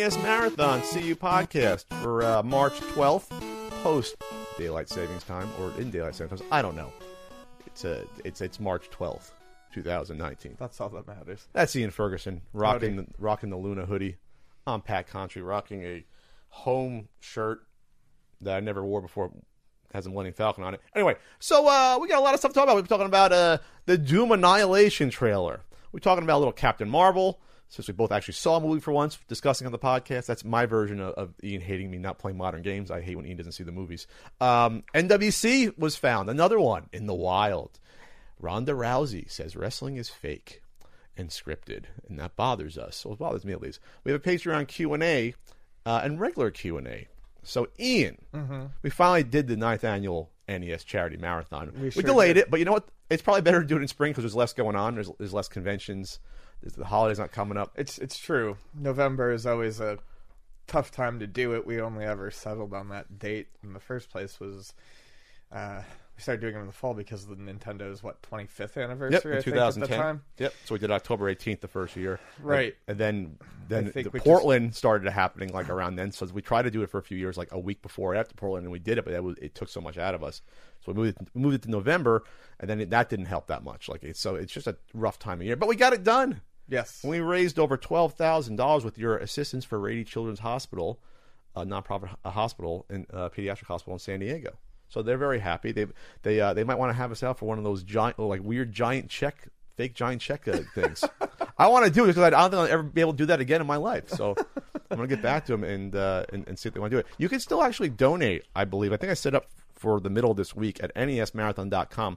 NES Marathon CU podcast for March 12th, post Daylight Savings Time, or in Daylight Savings Time. I don't know. It's March 12th, 2019. That's all that matters. That's Ian Ferguson rocking the Luna hoodie. I'm Pat Contry rocking a home shirt that I never wore before. It has a Millennium Falcon on it. Anyway, so we got a lot of stuff to talk about. We're talking about the Doom Annihilation trailer. We're talking about a little Captain Marvel, since we both actually saw a movie for once, discussing on the podcast. That's my version of Ian hating me not playing modern games. I hate when Ian doesn't see the movies. NWC was found, another one in the wild. Ronda Rousey says wrestling is fake and scripted, and that bothers us. So it bothers me at least. We have a Patreon Q&A and regular Q&A. So, Ian, we finally did the 9th annual NES Charity Marathon. We delayed it, but you know what? It's probably better to do it in spring because there's less going on. There's less conventions. The holiday's not coming up. It's true. November is always a tough time to do it. We only ever settled on that date in the first place was we started doing it in the fall because of the Nintendo's 25th anniversary. Yep, in 2010. At the time. Yep. So we did October 18th the first year. Right. And then Portland started happening like around then. So we tried to do it for a few years, like a week before after Portland, and we did it, but it took so much out of us. So we moved it to November, and then that didn't help that much. So it's just a rough time of year, but we got it done. Yes. We raised over $12,000 with your assistance for Rady Children's Hospital, a nonprofit hospital in pediatric hospital in San Diego. So they're very happy. They might want to have us out for one of those fake giant check things. I want to do it because I don't think I'll ever be able to do that again in my life. So I'm going to get back to them and see if they want to do it. You can still actually donate, I believe. I think I set up for the middle of this week at nesmarathon.com.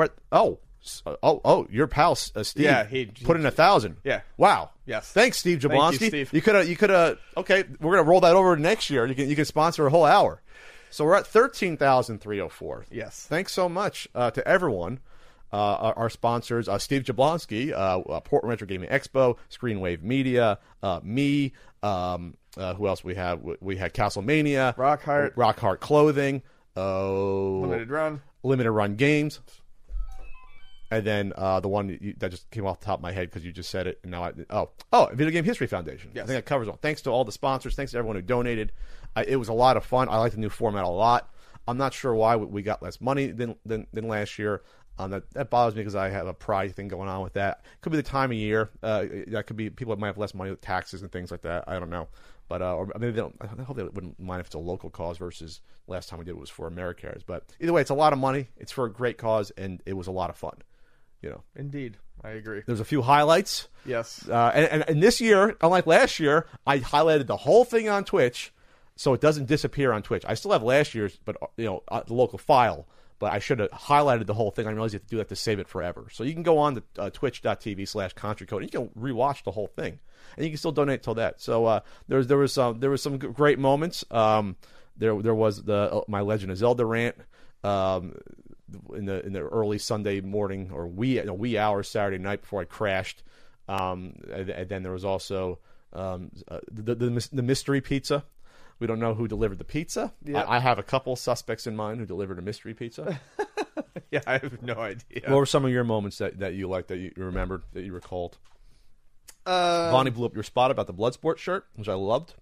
Your pal Steve he put in 1,000. Yeah. Wow. Yes. Thanks, Steve Jablonski. Thank you, Steve. You could have. Okay, we're gonna roll that over next year. You can sponsor a whole hour. So we're at 13,304. Yes. Thanks so much to everyone. Our sponsors, Steve Jablonski, Portland Retro Gaming Expo, Screenwave Media, me. Who else we had? We had Castlemania, Rockhart Clothing, Limited Run Games. And then the one that just came off the top of my head because you just said it. And now Video Game History Foundation. Yes. I think that covers all. Thanks to all the sponsors. Thanks to everyone who donated. It was a lot of fun. I like the new format a lot. I'm not sure why we got less money than last year. That bothers me because I have a pride thing going on with that. Could be the time of year. That could be people that might have less money with taxes and things like that. I don't know. But or maybe I hope they wouldn't mind if it's a local cause versus last time we did it was for AmeriCares. But either way, it's a lot of money. It's for a great cause, and it was a lot of fun. Indeed, I agree. There's a few highlights. Yes. And this year, unlike last year, I highlighted the whole thing on Twitch, so it doesn't disappear on Twitch. I still have last year's, but the local file. But I should have highlighted the whole thing. I realized you have to do that to save it forever. So you can go on to twitch.tv/ContriCode, and you can rewatch the whole thing, and you can still donate till that. So there was some great moments. There was my Legend of Zelda rant. In the early Sunday morning or wee hours Saturday night before I crashed, and then there was also the mystery pizza. We don't know who delivered the pizza. Yep. I have a couple suspects in mind who delivered a mystery pizza. Yeah, I have no idea. What were some of your moments that you liked, that you remembered, that you recalled? Bonnie blew up your spot about the Bloodsport shirt, which I loved.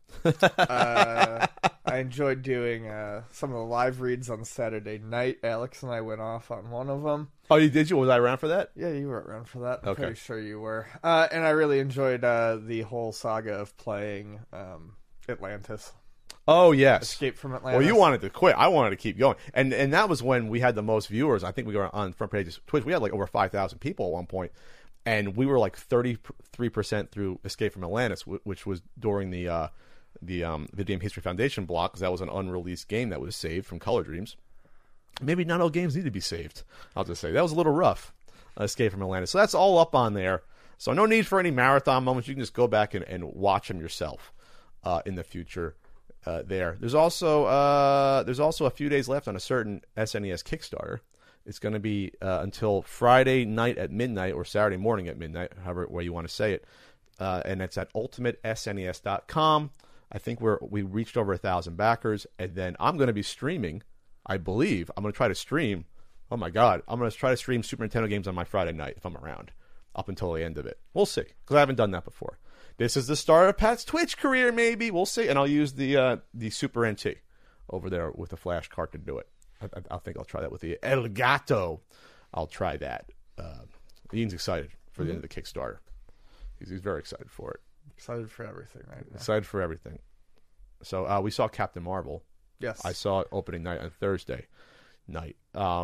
I enjoyed doing some of the live reads on Saturday night. Alex and I went off on one of them. Oh, did you? Was I around for that? Yeah, you were around for that. I'm okay. Pretty sure you were. And I really enjoyed the whole saga of playing Atlantis. Oh, yes. Escape from Atlantis. Well, you wanted to quit. I wanted to keep going. And that was when we had the most viewers. I think we were on front pages of Twitch. We had like over 5,000 people at one point. And we were like 33% through Escape from Atlantis, which was during the Video Game History Foundation block, because that was an unreleased game that was saved from Color Dreams. Maybe not all games need to be saved. I'll just say that was a little rough. Escape from Atlantis. So that's all up on there. So no need for any marathon moments. You can just go back and watch them yourself in the future. There's also a few days left on a certain SNES Kickstarter. It's going to be until Friday night at midnight or Saturday morning at midnight, however way you want to say it. And it's at ultimatesnes.com. I think we reached over 1,000 backers, and then I'm going to be streaming. I believe I'm going to try to stream. Oh my God, I'm going to try to stream Super Nintendo games on my Friday night if I'm around, up until the end of it. We'll see, because I haven't done that before. this is the start of Pat's Twitch career. Maybe we'll see. And I'll use the Super NT over there with the flash card to do it. I think I'll try that with the Elgato. I'll try that. Ian's excited for the end of the Kickstarter. He's very excited for it. Excited for everything right now. Excited for everything. So we saw Captain Marvel. Yes. I saw it opening night on Thursday night.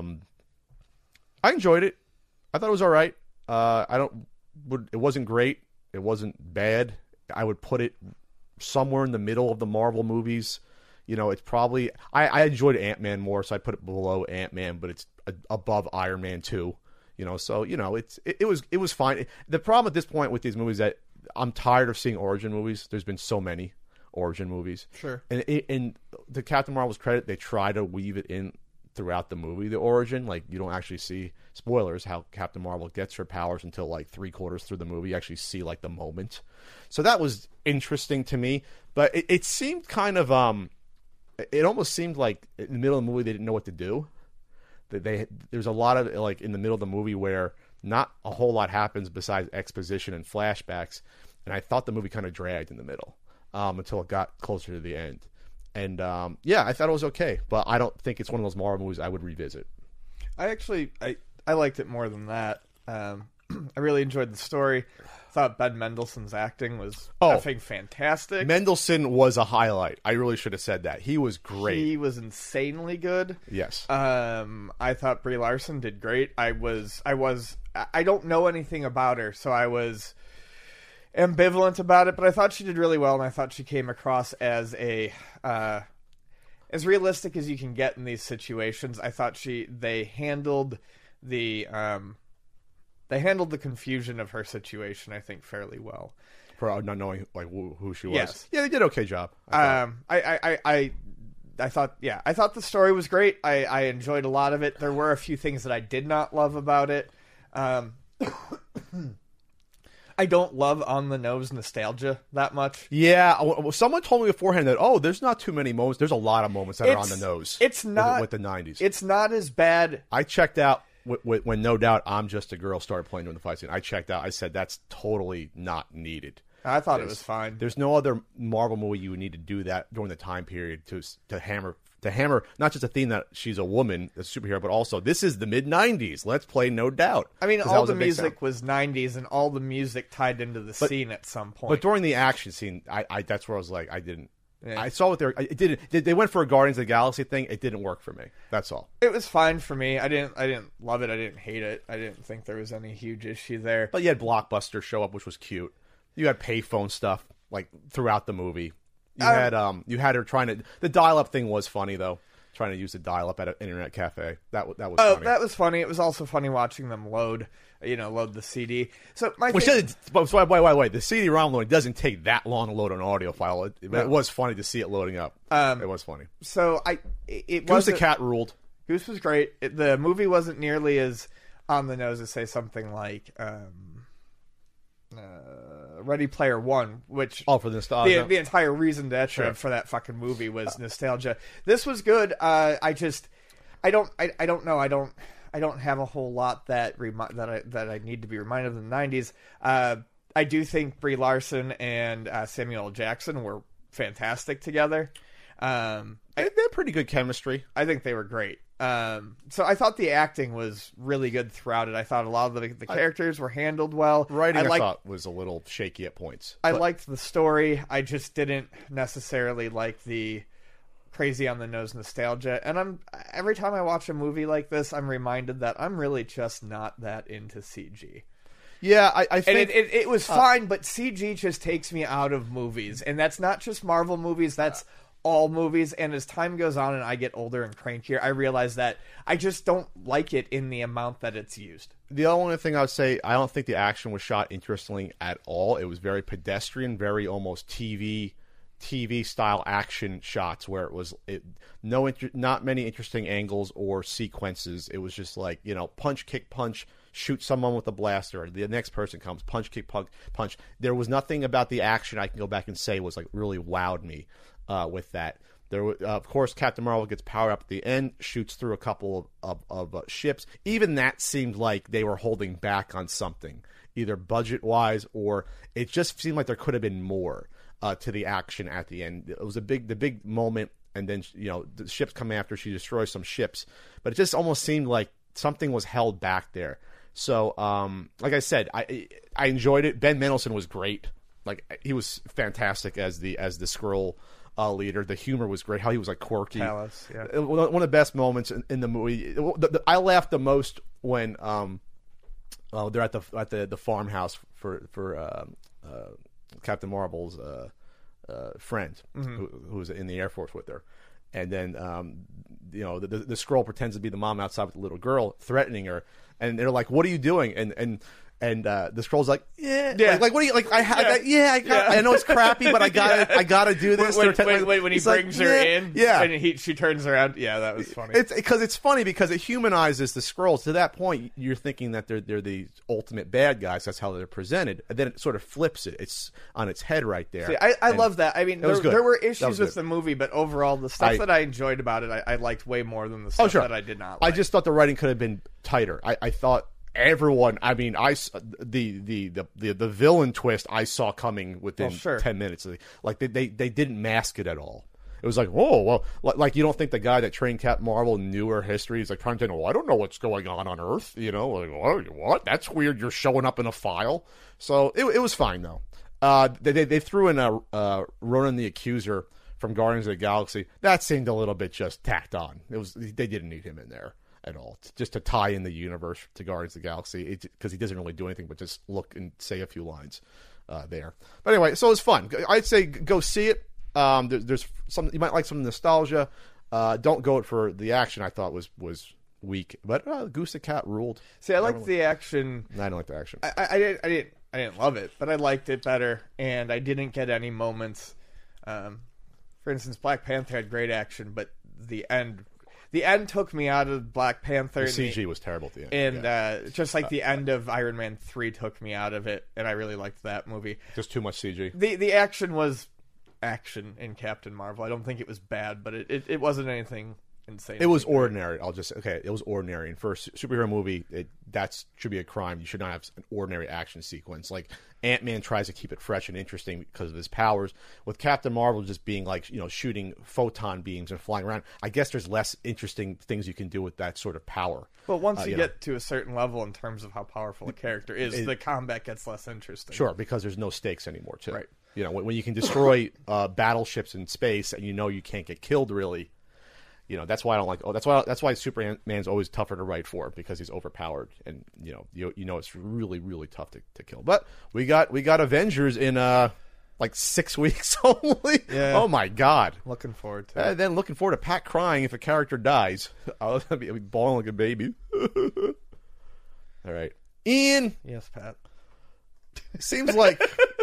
I enjoyed it. I thought it was all right. It wasn't great. It wasn't bad. I would put it somewhere in the middle of the Marvel movies. It's probably I enjoyed Ant-Man more, so I put it below Ant-Man, but it's above Iron Man 2. So it was fine. The problem at this point with these movies is that I'm tired of seeing origin movies. There's been so many origin movies. Sure. And to Captain Marvel's credit, they try to weave it in throughout the movie, the origin. Like, you don't actually see, spoilers, how Captain Marvel gets her powers until like 3/4 through the movie. You actually see like the moment. So that was interesting to me. But it seemed kind of it almost seemed like in the middle of the movie they didn't know what to do. There's a lot of like in the middle of the movie where not a whole lot happens besides exposition and flashbacks, and I thought the movie kind of dragged in the middle until it got closer to the end. And I thought it was okay, but I don't think it's one of those Marvel movies I would revisit. I liked it more than that. I really enjoyed the story. Thought Ben Mendelsohn's acting was effing fantastic. Mendelsohn was a highlight. I really should have said that. He was great. He was insanely good. Yes. I thought Brie Larson did great. I don't know anything about her, so I was ambivalent about it, but I thought she did really well, and I thought she came across as as realistic as you can get in these situations. I thought they handled the confusion of her situation, I think, fairly well. For not knowing like who she was. Yes. Yeah, they did an okay job. I thought the story was great. I enjoyed a lot of it. There were a few things that I did not love about it. I don't love on-the-nose nostalgia that much. Yeah, someone told me beforehand that, there's not too many moments. There's a lot of moments that are on the nose. It's not with the 90s. It's not as bad. I checked out when No Doubt I'm Just a Girl started playing during the fight scene. I checked out. I said, that's totally not needed. I thought it was fine. There's no other Marvel movie you would need to do that during the time period to hammer not just a theme that she's a woman, a superhero, but also this is the mid-90s. Let's play No Doubt. I mean, all the music was 90s, and all the music tied into the scene at some point. But during the action scene, I that's where I was like, I didn't. Yeah. I saw what they went for a Guardians of the Galaxy thing. It didn't work for me. That's all. It was fine for me. I didn't love it. I didn't hate it. I didn't think there was any huge issue there. But you had Blockbuster show up, which was cute. You had payphone stuff like throughout the movie. You had her trying to. The dial-up thing was funny though. Trying to use the dial-up at an internet cafe. That was funny. That was funny. It was also funny watching them load the CD. So wait. The CD-ROM loading doesn't take that long to load an audio file. It was funny to see it loading up. It was funny. So Goose the Cat ruled. Goose was great. The movie wasn't nearly as on the nose as say something like Ready Player One, which for the nostalgia. The entire reason for that fucking movie was nostalgia. This was good. I don't know. I don't have a whole lot that I need to be reminded of the 90s. I do think Brie Larson and Samuel L. Jackson were fantastic together. They had pretty good chemistry. I think they were great. So I thought the acting was really good throughout it. I thought a lot of the characters were handled well. Writing I thought was a little shaky at points. I liked the story. I just didn't necessarily like the crazy on the nose nostalgia. And every time I watch a movie like this, I'm reminded that I'm really just not that into CG. Yeah, I think... And it was fine, but CG just takes me out of movies. And that's not just Marvel movies, that's all movies. And as time goes on and I get older and crankier, I realize that I just don't like it in the amount that it's used. The only thing I would say, I don't think the action was shot interestingly at all. It was very pedestrian, very almost TV style action shots where it was not many interesting angles or sequences. It was just like, punch, kick, punch, shoot someone with a blaster. The next person comes, punch, kick, punch. There was nothing about the action I can go back and say was like really wowed me with that. There, of course, Captain Marvel gets powered up at the end, shoots through a couple of ships. Even that seemed like they were holding back on something either budget wise or it just seemed like there could have been more to the action at the end. It was the big moment, and then the ships come after. She destroys some ships, but it just almost seemed like something was held back there. So, like I said, I enjoyed it. Ben Mendelsohn was great. Like, he was fantastic as the Skrull leader. The humor was great. How he was like quirky. Palace, yeah. One of the best moments in the movie. I laughed the most when they're at the farmhouse for Captain Marvel's friend, who was in the Air Force with her, and then the Skrull pretends to be the mom outside with the little girl, threatening her, and they're like, "What are you doing?" And the Skrull's like, yeah. Like what do you like? I know it's crappy, but I gotta do this. When he brings her in, and she turns around. Yeah, that was funny. It's funny because it humanizes the Skrulls. To that point, you're thinking that they're the ultimate bad guys. That's how they're presented, and then it sort of flips it. It's on its head right there. See, I love that. I mean, there were issues with the movie, but overall, the stuff that I enjoyed about it, I liked way more than the stuff that I did not like. I just thought the writing could have been tighter. I thought. Everyone, I mean, the villain twist I saw coming within 10 minutes. Like they didn't mask it at all. It was like, oh well, like you don't think the guy that trained Captain Marvel knew her history? He's like trying to say, I don't know what's going on Earth. Like, what? That's weird. You're showing up in a file. So it was fine though. They threw in Ronan the Accuser from Guardians of the Galaxy. That seemed a little bit just tacked on. They didn't need him in there at all, just to tie in the universe to Guardians of the Galaxy, because he doesn't really do anything but just look and say a few lines there. But anyway, so it was fun. I'd say go see it. There's some, you might like some nostalgia. Don't go it for the action. I thought was weak, but Goose the Cat ruled. See, I liked the action. I don't like the action. I didn't love it, but I liked it better, and I didn't get any moments. For instance, Black Panther had great action, but the end took me out of Black Panther. The CG was terrible at the end. And just like the end of Iron Man 3 took me out of it, and I really liked that movie. Just too much CG. The action was action in Captain Marvel. I don't think it was bad, but it wasn't anything insane. It was ordinary. It was ordinary. And for a superhero movie, that should be a crime. You should not have an ordinary action sequence. Like, Ant-Man tries to keep it fresh and interesting because of his powers. With Captain Marvel just being like, shooting photon beams and flying around, I guess there's less interesting things you can do with that sort of power. But once you get to a certain level in terms of how powerful a character is, the combat gets less interesting. Sure, because there's no stakes anymore, too. Right. When you can destroy battleships in space and you can't get killed, really. That's why I don't like. That's why Superman's always tougher to write for, because he's overpowered, and it's really, really tough to kill. But we got Avengers in like 6 weeks only. Yeah. Oh my God! Looking forward to it. And then looking forward to Pat crying if a character dies. I'll be bawling like a baby. All right, Ian. Yes, Pat. Seems like.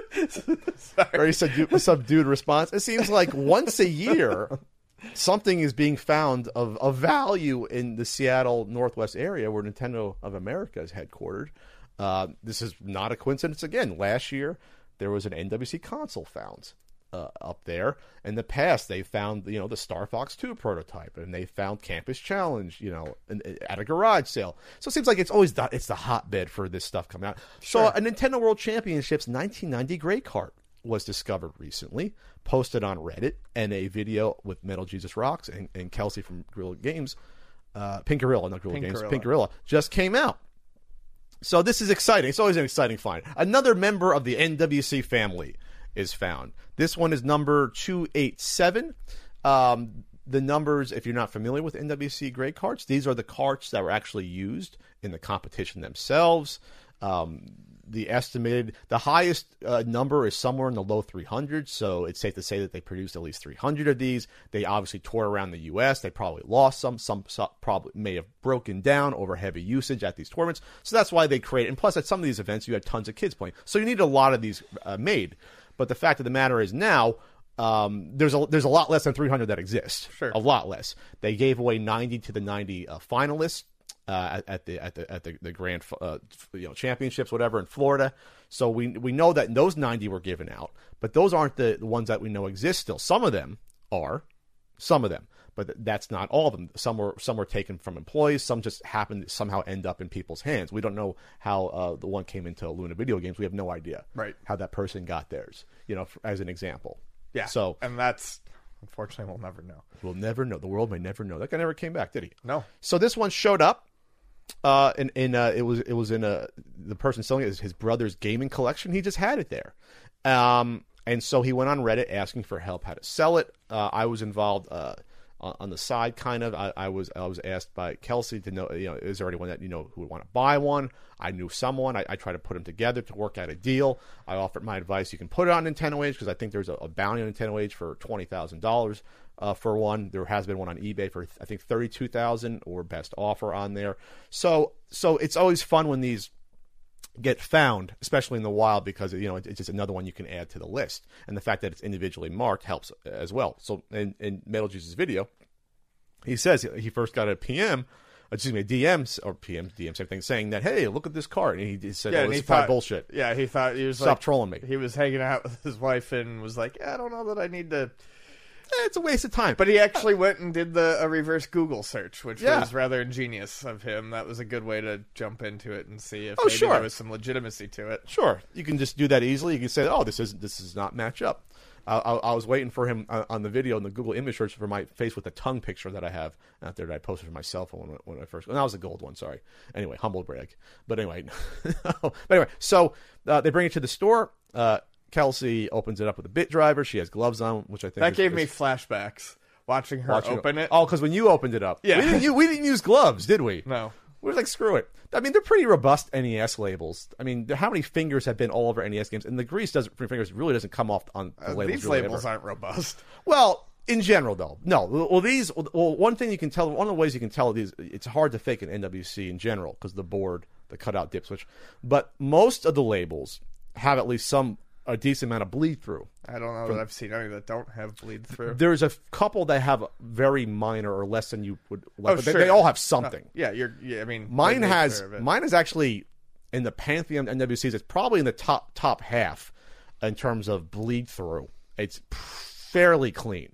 Or he said subdued response. It seems like once a year. Something is being found of value in the Seattle Northwest area where Nintendo of America is headquartered. This is not a coincidence. Again, last year there was an NWC console found up there. In the past, they found the Star Fox 2 prototype, and they found Campus Challenge at a garage sale. So it seems like it's the hotbed for this stuff coming out. Sure. So a Nintendo World Championships 1990 Grey Cart was discovered recently, posted on Reddit, and a video with Metal Jesus Rocks and Kelsey from Guerrilla Games, Pink Gorilla, not Guerrilla Games, Pink Gorilla, just came out. So this is exciting. It's always an exciting find. Another member of the NWC family is found. This one is number 287. The numbers, if you're not familiar with NWC Grey Carts, these are the carts that were actually used in the competition themselves. The highest number is somewhere in the low 300s, so it's safe to say that they produced at least 300 of these. They obviously toured around the U.S. They probably lost some probably may have broken down over heavy usage at these tournaments, so that's why they created. And plus, at some of these events, you had tons of kids playing, so you need a lot of these made. But the fact of the matter is now, there's a lot less than 300 that exist. Sure, a lot less. They gave away 90 to the 90 finalists. At the grand championships, whatever, in Florida. So we know that those 90 were given out, but those aren't the ones that we know exist still. Some of them are, But that's not all of them. Some were taken from employees. Some just happened to somehow end up in people's hands. We don't know how the one came into Luna Video Games. We have no idea how that person got theirs, as an example. Yeah. So, and that's, unfortunately, we'll never know. We'll never know. The world may never know. That guy never came back, did he? No. So this one showed up. It was in the person selling it is his brother's gaming collection. He just had it there. And so he went on Reddit asking for help how to sell it. I was involved on the side, kind of. I was asked by Kelsey to know, is there anyone that who would want to buy one? I knew someone. I tried to put them together to work out a deal. I offered my advice. You can put it on Nintendo Age because I think there's a bounty on Nintendo Age for $20,000 for one. There has been one on eBay for I think $32,000 or best offer on there. So it's always fun when these get found, especially in the wild, because it's just another one you can add to the list, and the fact that it's individually marked helps as well. So in Metal Juice's video, he says he first got a DM, same thing, saying that, hey, look at this card, and he said, this is probably bullshit. Yeah, he thought he was stop trolling me. He was hanging out with his wife and was like, I don't know that I need to. It's a waste of time. But he actually went and did a reverse Google search, which was rather ingenious of him. That was a good way to jump into it and see if there was some legitimacy to it. Sure. You can just do that easily. You can say, this does not match up. I was waiting for him on the video in the Google image search for my face with the tongue picture that I have out there that I posted for my cell phone when I first. And that was a gold one, sorry. Anyway, humble brag. But anyway, so they bring it to the store. Kelsey opens it up with a bit driver. She has gloves on, which I think that gave me flashbacks watching her open it. Oh, because when you opened it up, we didn't use gloves, did we? No, we were like, screw it. I mean, they're pretty robust NES labels. I mean, how many fingers have been all over NES games? And the grease from fingers really doesn't come off on the labels. These labels aren't robust. Well, in general, though, no. Well, one thing you can tell, one of the ways you can tell these, it's hard to fake an NWC in general because the board, the cutout dip switch, but most of the labels have at least a decent amount of bleed through. I don't know that I've seen any that don't have bleed through. There's a couple that have very minor or less than you would like, but they all have something. I mean, mine is actually in the pantheon of NWCs. It's probably in the top half in terms of bleed through. It's fairly clean.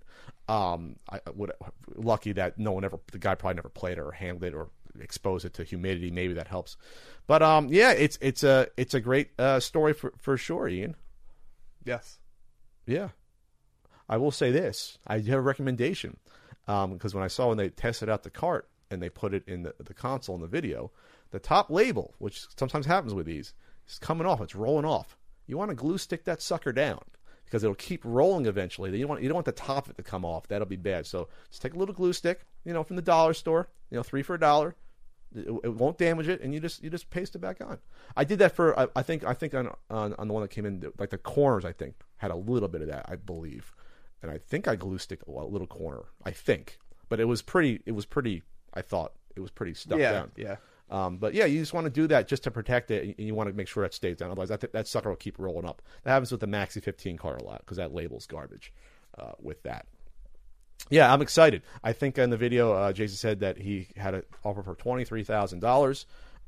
Lucky that the guy probably never played it or handled it or exposed it to humidity. Maybe that helps. But it's a great story for sure, Ian. Yes. Yeah. I will say this. I have a recommendation because when they tested out the cart and they put it in the console in the video, the top label, which sometimes happens with these, is coming off. It's rolling off. You want to glue stick that sucker down because it'll keep rolling eventually. You don't want the top of it to come off. That'll be bad. So just take a little glue stick, from the dollar store, 3 for $1. It won't damage it, and you just paste it back on. I did that for I think on the one that came in, like the corners. I think had a little bit of that, I believe, and I think I glue stick a little corner. I think, but it was pretty. I thought it was pretty stuck down. Yeah. But yeah, you just want to do that just to protect it, and you want to make sure it stays down. Otherwise, that sucker will keep rolling up. That happens with the Maxi 15 card a lot because that label's garbage with that. Yeah, I'm excited. I think in the video, Jason said that he had an offer for $23,000.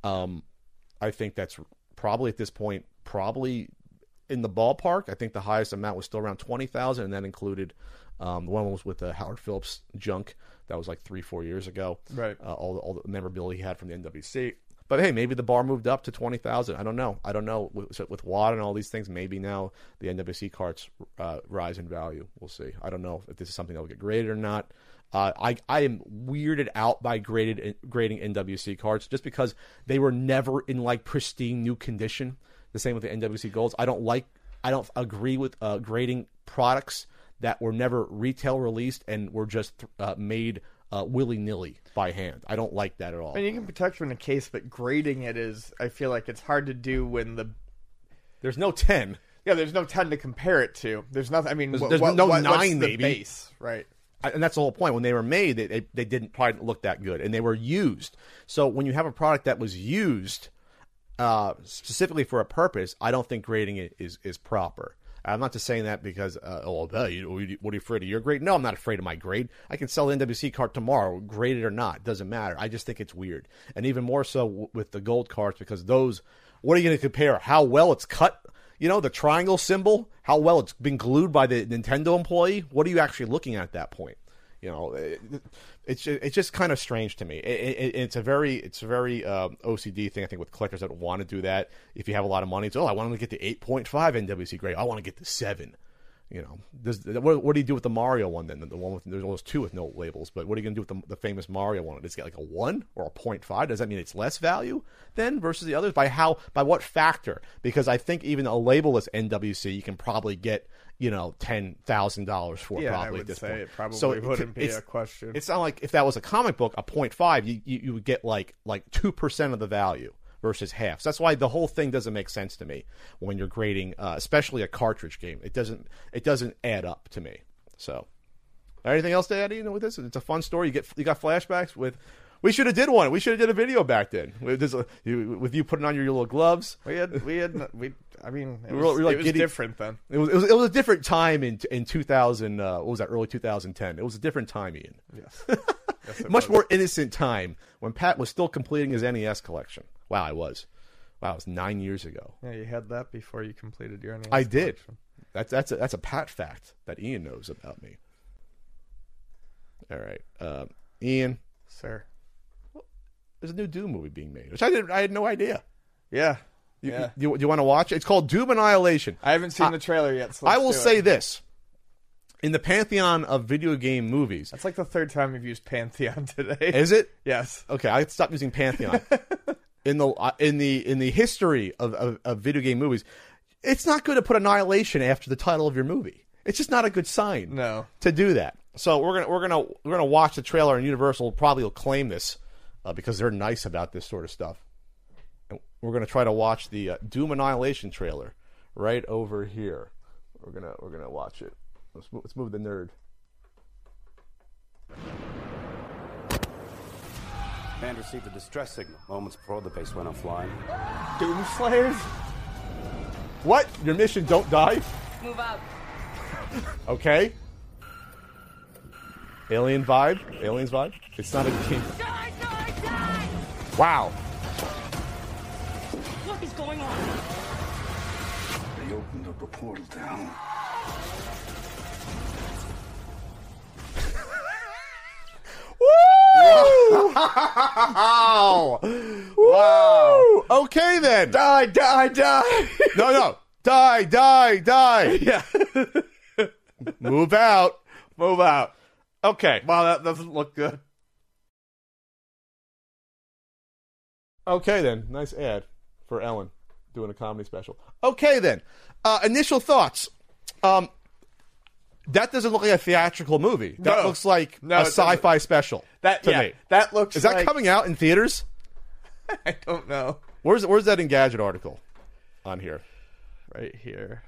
I think that's probably at this point, probably in the ballpark. I think the highest amount was still around $20,000, and that included the one was with the Howard Phillips junk that was like 3-4 years ago. Right. All the memorabilia he had from the NWC. But hey, maybe the bar moved up to $20,000. I don't know. With WAD and all these things, maybe now the NWC carts rise in value. We'll see. I don't know if this is something that will get graded or not. I am weirded out by grading NWC carts just because they were never in like pristine new condition. The same with the NWC Golds. I don't agree with grading products that were never retail released and were just made willy-nilly by hand. I don't like that at all. And you can protect from the case, but grading it is, I feel like it's hard to do when there's no 10. Yeah, there's no 10 to compare it to. There's nothing. I mean, there's no 9 what's the maybe. Base, right? And that's the whole point. When they were made, they didn't probably look that good, and they were used. So when you have a product that was used specifically for a purpose, I don't think grading it is proper. I'm not just saying that because, what are you afraid of your grade? No, I'm not afraid of my grade. I can sell the NWC card tomorrow, graded or not. Doesn't matter. I just think it's weird. And even more so with the gold cards because those, what are you going to compare? How well it's cut? The triangle symbol, how well it's been glued by the Nintendo employee? What are you actually looking at that point? It's just kind of strange to me. It's a very OCD thing, I think, with collectors that want to do that. If you have a lot of money, it's, I want to get the 8.5 NWC grade. I want to get the 7. What do you do with the Mario one then? The one with there's almost 2 with no labels, but what are you going to do with the famous Mario one? Does it get like a 1 or a 0.5? Does that mean it's less value then versus the others? By what factor? Because I think even a labelless NWC you can probably get $10,000 for probably I would at this say point. It probably wouldn't be a question. It's not like if that was a comic book, a 0.5, you would get like 2% of the value versus half. So that's why the whole thing doesn't make sense to me when you're grading, especially a cartridge game. It doesn't add up to me. So, anything else to add? With this, it's a fun story. You got flashbacks with. We should have did one. We should have did a video back then with you putting on your little gloves. It was different then. It was a different time in 2000. What was that? Early 2010. It was a different time, Ian. Yes. Much more innocent time when Pat was still completing his NES collection. Wow, it was 9 years ago. Yeah, you had that before you completed your NES I did. collection. That's a Pat fact that Ian knows about me. All right, Ian. Sir. There's a new Doom movie being made, which I had no idea. Yeah. You want to watch it? It's called Doom Annihilation. I haven't seen the trailer yet. So I will say this. In the pantheon of video game movies... That's like the third time you've used Pantheon today. Is it? Yes. Okay, I stopped using Pantheon. in the history of video game movies, it's not good to put Annihilation after the title of your movie. It's just not a good sign. No. To do that. So we're gonna watch the trailer, and Universal probably will claim this because they're nice about this sort of stuff. And we're gonna try to watch the Doom Annihilation trailer right over here. We're gonna watch it. Let's move the nerd. Man received a distress signal moments before the base went offline. Doom Slayers? What? Your mission, don't die? Move out. Okay. Aliens vibe? It's not a game. Die, die, die! Wow. What is going on? They opened up a portal down. Woo! Wow! Wow! Okay then. Die! No. Die! Yeah. Move out. Okay. Wow, that doesn't look good. Okay then. Nice ad for Ellen doing a comedy special. Okay then. Initial thoughts. That doesn't look like a theatrical movie. That looks like a sci-fi special. That to me. That looks. Is that coming out in theaters? I don't know. Where's that Engadget article on here? Right here.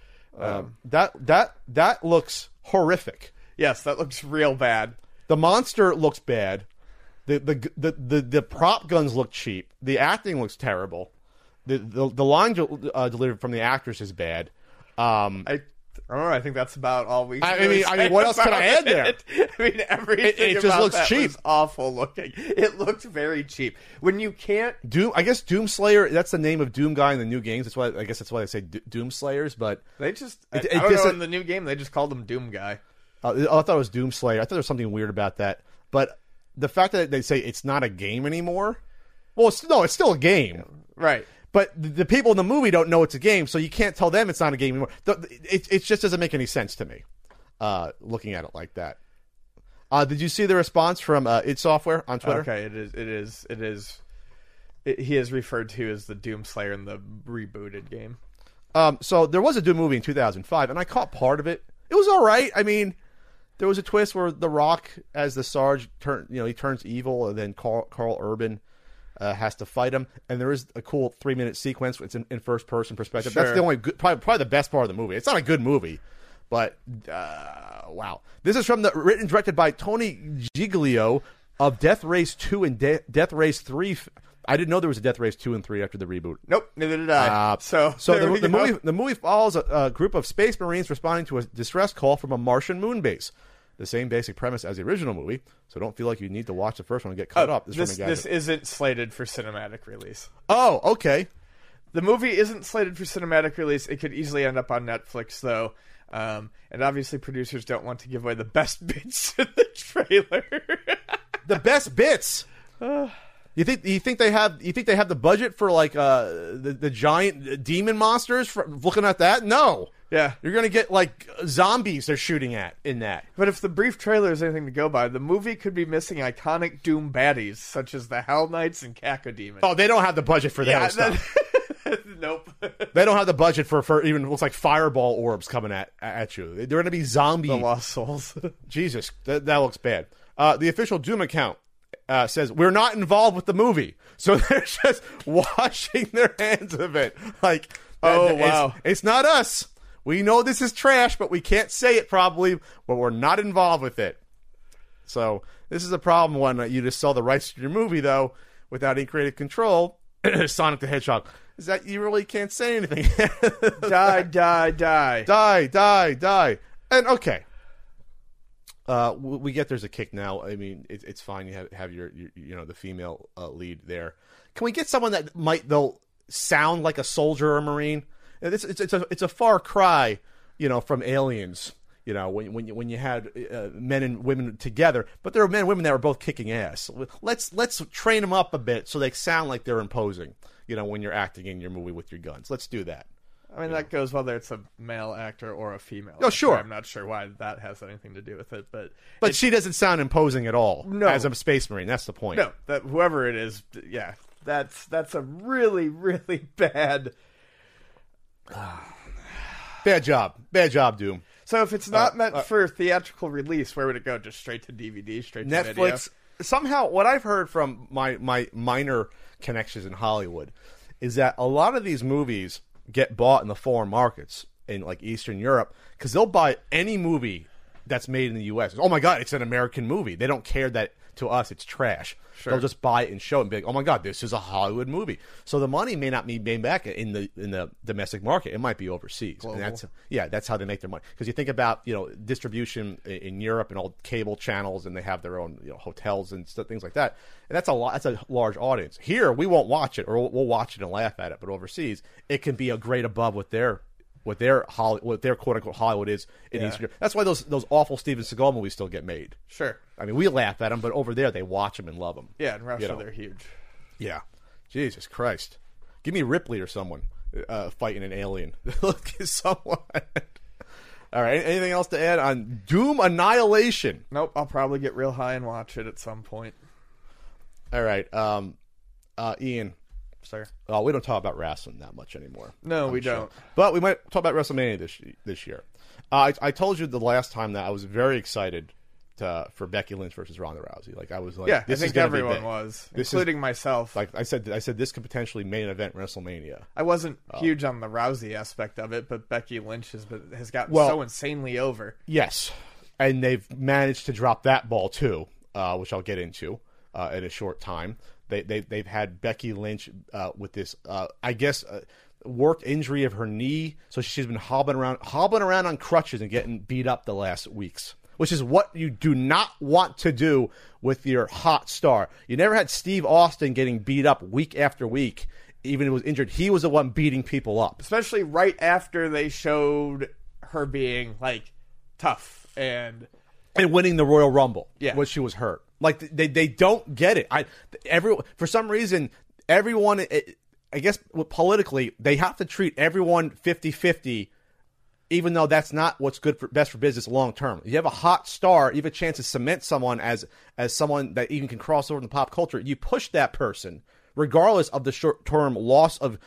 That looks horrific. Yes, that looks real bad. The monster looks bad. The prop guns look cheap. The acting looks terrible. The line delivered from the actors is bad. I don't know. I think that's about all we. I mean, what else can I add there? I mean, everything it just about looks that cheap. was awful looking. It looked very cheap. When you can't Doom, I guess Doom Slayer. That's the name of Doom guy in the new games. That's why I guess that's why they say Doom Slayers. But they just I don't know, in the new game they just called him Doom Guy. I thought it was Doom Slayer. I thought there was something weird about that. But the fact that they say it's not a game anymore. Well, it's still a game, right? But the people in the movie don't know it's a game, so you can't tell them it's not a game anymore. It just doesn't make any sense to me, looking at it like that. Did you see the response from id Software on Twitter? Okay, it is. He is referred to as the Doom Slayer in the rebooted game. So there was a Doom movie in 2005, and I caught part of it. It was all right. I mean, there was a twist where The Rock, as the Sarge, he turns evil, and then Carl Urban has to fight him, and there is a cool 3-minute sequence. It's in first-person perspective. Sure. That's the only good, probably the best part of the movie. It's not a good movie, but wow. This is written and directed by Tony Giglio of Death Race 2 and Death Race 3. I didn't know there was a Death Race 2 and 3 after the reboot. Nope, neither did I. So the movie follows a group of space marines responding to a distress call from a Martian moon base. The same basic premise as the original movie, so don't feel like you need to watch the first one and get caught up. This isn't slated for cinematic release. Oh, okay. The movie isn't slated for cinematic release. It could easily end up on Netflix, though. And obviously producers don't want to give away the best bits in the trailer. The best bits. You think they have the budget for like the giant demon monsters? For looking at that, no. Yeah. You're gonna get like zombies they're shooting at in that. But if the brief trailer is anything to go by, the movie could be missing iconic Doom baddies such as the Hell Knights and Cacodemon. Oh, they don't have the budget for that stuff. Nope. They don't have the budget for even looks like fireball orbs coming at you. They're gonna be zombie. The Lost Souls. Jesus, that looks bad. The official Doom account says we're not involved with the movie, so they're just washing their hands of it. Like, wow, it's not us. We know this is trash, but we can't say it probably. But we're not involved with it. So this is a problem when you just sell the rights to your movie, though, without any creative control. Sonic the Hedgehog is that you really can't say anything. Die. And okay. We get there's a kick now. I mean, it's fine. You have your the female lead there. Can we get someone that might though sound like a soldier or a Marine? It's a far cry, from Aliens. When you had men and women together, but there were men and women that were both kicking ass. Let's train them up a bit so they sound like they're imposing. When you're acting in your movie with your guns, let's do that. I mean, that goes whether it's a male actor or a female. Oh, sure. I'm not sure why that has anything to do with it, but she doesn't sound imposing at all. No. As a Space Marine, that's the point. No, that whoever it is, yeah, that's a really, really bad job, Doom. So if it's not meant for theatrical release, where would it go? Just straight to DVD, straight to Netflix. video? Somehow, what I've heard from my minor connections in Hollywood is that a lot of these movies get bought in the foreign markets in like Eastern Europe because they'll buy any movie that's made in the U.S. Oh my God, it's an American movie. They don't care that to us it's trash. Sure. They'll just buy it and show it and be like, oh my God, this is a Hollywood movie. So the money may not be made back in the domestic market. It might be overseas. Global. And that's how they make their money. Because you think about distribution in Europe and all cable channels, and they have their own hotels and stuff, things like that. And that's a large audience. Here we won't watch it, or we'll watch it and laugh at it. But overseas, it can be a grade above what their quote unquote Hollywood is in Eastern Europe. That's why those awful Steven Seagal movies still get made. Sure. I mean, we laugh at them, but over there they watch them and love them. Yeah, in Russia they're huge. Yeah. Jesus Christ. Give me Ripley or someone fighting an alien. Look at someone. All right. Anything else to add on Doom Annihilation? Nope. I'll probably get real high and watch it at some point. All right. Ian. Sir. Oh, we don't talk about wrestling that much anymore. No, we don't. But we might talk about WrestleMania this year. I told you the last time that I was very excited for Becky Lynch versus Ronda Rousey. Like I was like, yeah, this I think is gonna everyone be big. was, including myself. Like I said this could potentially main event WrestleMania. I wasn't huge on the Rousey aspect of it, but Becky Lynch has gotten so insanely over. Yes, and they've managed to drop that ball too, which I'll get into in a short time. They've had Becky Lynch with this, I guess, worked injury of her knee, so she's been hobbling around on crutches and getting beat up the last weeks, which is what you do not want to do with your hot star. You never had Steve Austin getting beat up week after week, even if he was injured. He was the one beating people up, especially right after they showed her being like tough and winning the Royal Rumble, when she was hurt. Like they don't get it. For some reason, everyone, I guess politically, they have to treat everyone 50-50, even though that's not what's best for business long term. If you have a hot star, you have a chance to cement someone as someone that even can cross over in the pop culture. You push that person, regardless of the short term loss of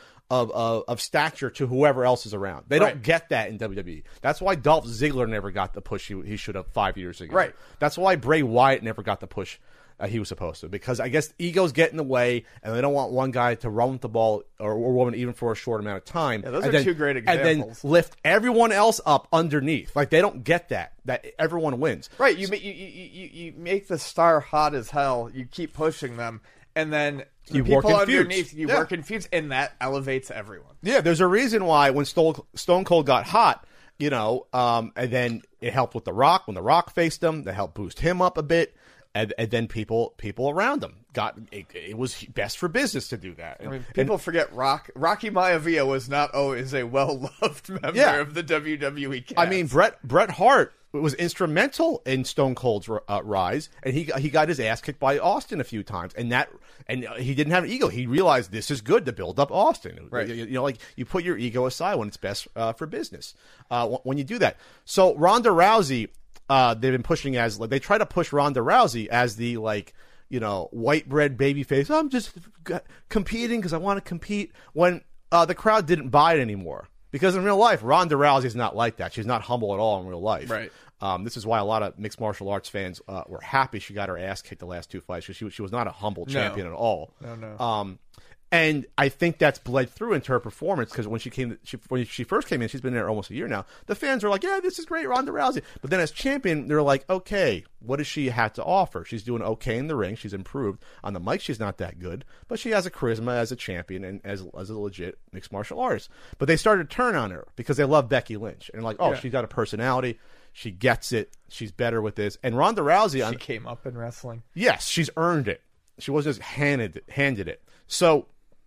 stature to whoever else is around. They don't get that in WWE. That's why Dolph Ziggler never got the push he should have 5 years ago. Right. That's why Bray Wyatt never got the push he was supposed to, because I guess egos get in the way, and they don't want one guy to run with the ball or woman even for a short amount of time. Yeah, those are two great examples. And then lift everyone else up underneath. Like they don't get that everyone wins. Right. You make the star hot as hell. You keep pushing them, and then you people work in underneath feuds. work in feuds, and that elevates everyone. Yeah, there's a reason why when Stone Cold got hot, and then it helped with The Rock. When The Rock faced him, that helped boost him up a bit. And then people around him it was best for business to do that. I mean, people forget Rocky Maivia was not always a well-loved member of the WWE cast. I mean, Bret Hart was instrumental in Stone Cold's rise, and he got his ass kicked by Austin a few times, and he didn't have an ego. He realized this is good to build up Austin. Right. You know, like you put your ego aside when it's best for business. When you do that, so Ronda Rousey. They've been pushing they try to push Ronda Rousey as the white bread baby face. I'm just competing because I want to compete when the crowd didn't buy it anymore. Because in real life, Ronda Rousey is not like that. She's not humble at all in real life. Right. This is why a lot of mixed martial arts fans were happy she got her ass kicked the last 2 fights because she was not a humble champion at all. No. And I think that's bled through into her performance because when she first came in, she's been there almost a year now. The fans are like, "Yeah, this is great, Ronda Rousey." But then as champion, they're like, "Okay, what does she have to offer? She's doing okay in the ring. She's improved on the mic. She's not that good, but she has a charisma as a champion and as a legit mixed martial artist." But they started to turn on her because they love Becky Lynch and like, "Oh, she's got a personality. She gets it. She's better with this." And Ronda Rousey, she came up in wrestling. Yes, she's earned it. She wasn't just handed it. So.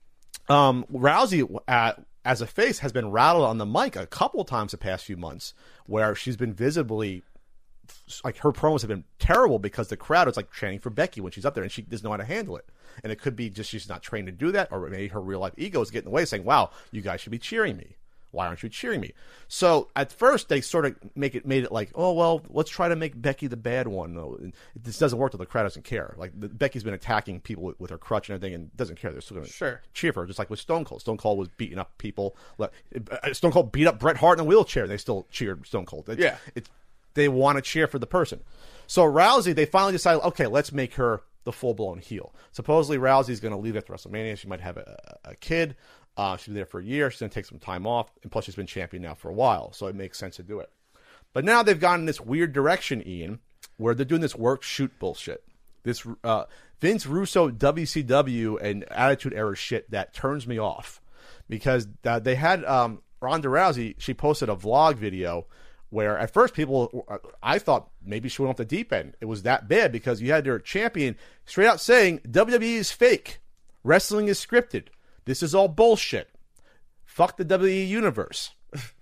Rousey, as a face, has been rattled on the mic a couple times the past few months, where she's been visibly, like her promos have been terrible because the crowd is like chanting for Becky when she's up there, and she doesn't know how to handle it. And it could be just she's not trained to do that, or maybe her real life ego is getting in the way, saying, "Wow, you guys should be cheering me. Why aren't you cheering me?" So at first they sort of made it like, "Oh well, let's try to make Becky the bad one." No, this doesn't work. Till the crowd doesn't care. Like Becky's been attacking people with her crutch and everything, and doesn't care. They're still going to cheer for her, just like with Stone Cold. Stone Cold was beating up people. Stone Cold beat up Bret Hart in a wheelchair. They still cheered Stone Cold. They want to cheer for the person. So Rousey, they finally decided, okay, let's make her the full blown heel. Supposedly Rousey's going to leave after WrestleMania. She might have a kid. She's been there for a year. She's going to take some time off. And plus, she's been champion now for a while. So it makes sense to do it. But now they've gone in this weird direction, Ian, where they're doing this work shoot bullshit. This Vince Russo WCW and Attitude Era shit that turns me off. Because they had Ronda Rousey, she posted a vlog video where at first I thought maybe she went off the deep end. It was that bad because you had your champion straight out saying WWE is fake. Wrestling is scripted. This is all bullshit. Fuck the WWE universe.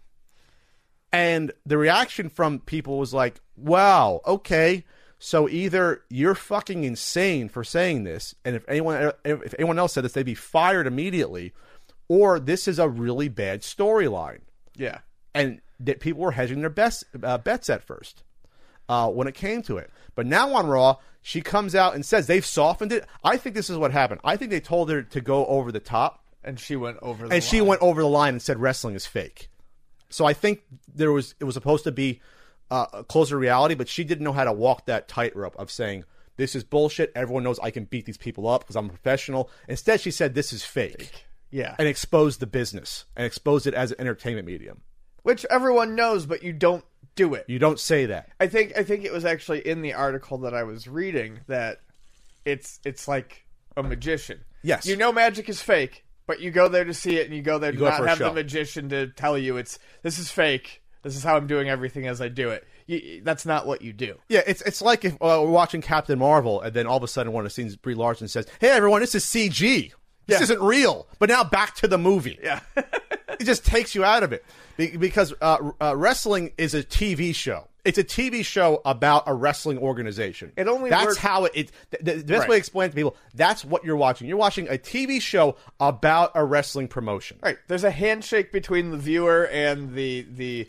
And the reaction from people was like, wow, okay, so either you're fucking insane for saying this, and if anyone else said this, they'd be fired immediately, or this is a really bad storyline. Yeah. And that people were hedging their bets at first when it came to it. But now on Raw, she comes out and says they've softened it. I think this is what happened. I think they told her to go over the top. And she went over the line. And she went over the line and said wrestling is fake. So I think it was supposed to be closer to reality, but she didn't know how to walk that tightrope of saying, this is bullshit. Everyone knows I can beat these people up because I'm a professional. Instead, she said this is fake. Yeah. And exposed the business and exposed it as an entertainment medium. Which everyone knows, but you don't do it. You don't say that. I think it was actually in the article that I was reading that it's like a magician. Yes. You know magic is fake, but you go there to see it, and you go there to not have the magician to tell you this is fake. This is how I'm doing everything as I do it. That's not what you do. Yeah, it's like if we're watching Captain Marvel, and then all of a sudden one of the scenes, Brie Larson says, "Hey everyone, this is CG. This isn't real." But now back to the movie. Yeah. It just takes you out of it because wrestling is a TV show. It's a TV show about a wrestling organization. It only that's works. How it. The best way to explain it to people. That's what you're watching. You're watching a TV show about a wrestling promotion. Right. There's a handshake between the viewer and the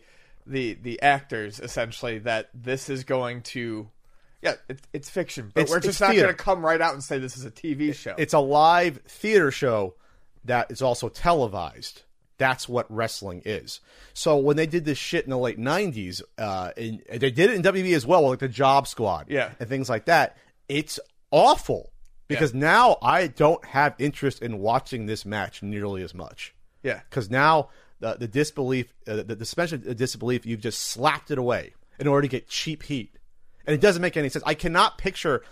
actors, essentially. That this is going to. Yeah, it's fiction, but we're just not going to come right out and say this is a TV show. It's a live theater show that is also televised. That's what wrestling is. So when they did this shit in the late 90s, and they did it in WWE as well, like the Job Squad and things like that, it's awful because now I don't have interest in watching this match nearly as much. Yeah. Because now the disbelief, the suspension of disbelief, you've just slapped it away in order to get cheap heat. And it doesn't make any sense. I cannot picture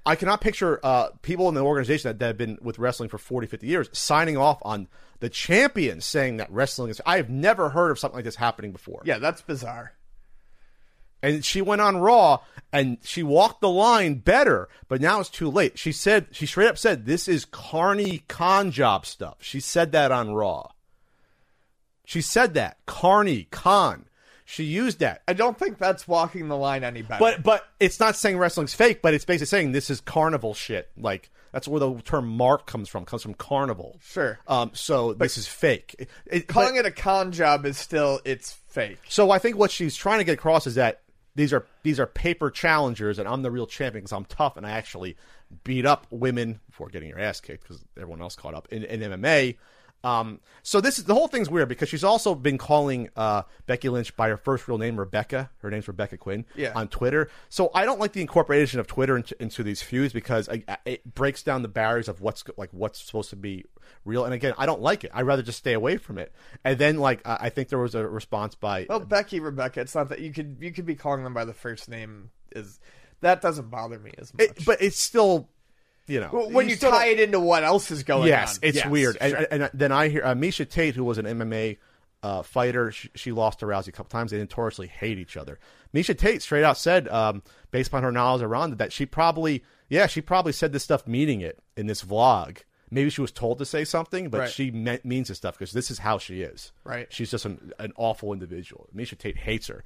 people in the organization that have been with wrestling for 40, 50 years signing off on the champion saying that wrestling is... I have never heard of something like this happening before. Yeah, that's bizarre. And she went on Raw and she walked the line better, but now it's too late. She straight up said, this is carny con job stuff. She said that on Raw. She said that. Carny, con. She used that. I don't think that's walking the line any better. But it's not saying wrestling's fake, but it's basically saying this is carnival shit. Like, that's where the term mark comes from carnival. Sure. So this is fake. Calling it a con job is still, it's fake. So I think what she's trying to get across is that these are paper challengers, and I'm the real champion because I'm tough and I actually beat up women before getting your ass kicked because everyone else caught up in MMA. So the whole thing's weird because she's also been calling Becky Lynch by her first real name, Rebecca. Her name's Rebecca Quinn on Twitter. So I don't like the incorporation of Twitter into these feuds because it breaks down the barriers of what's supposed to be real. And again, I don't like it. I'd rather just stay away from it. And then I think there was a response by Becky, Rebecca. It's not that you could be calling them by the first name. That doesn't bother me as much. But it's still. When you tie it into what else is going on. Yes, it's weird. Sure. And then I hear Misha Tate, who was an MMA fighter, she lost to Rousey a couple times. They notoriously hate each other. Misha Tate straight out said, based upon her knowledge of Ronda, that she probably said this stuff meaning it in this vlog. Maybe she was told to say something, but she means this stuff because this is how she is. Right. She's just an awful individual. Misha Tate hates her.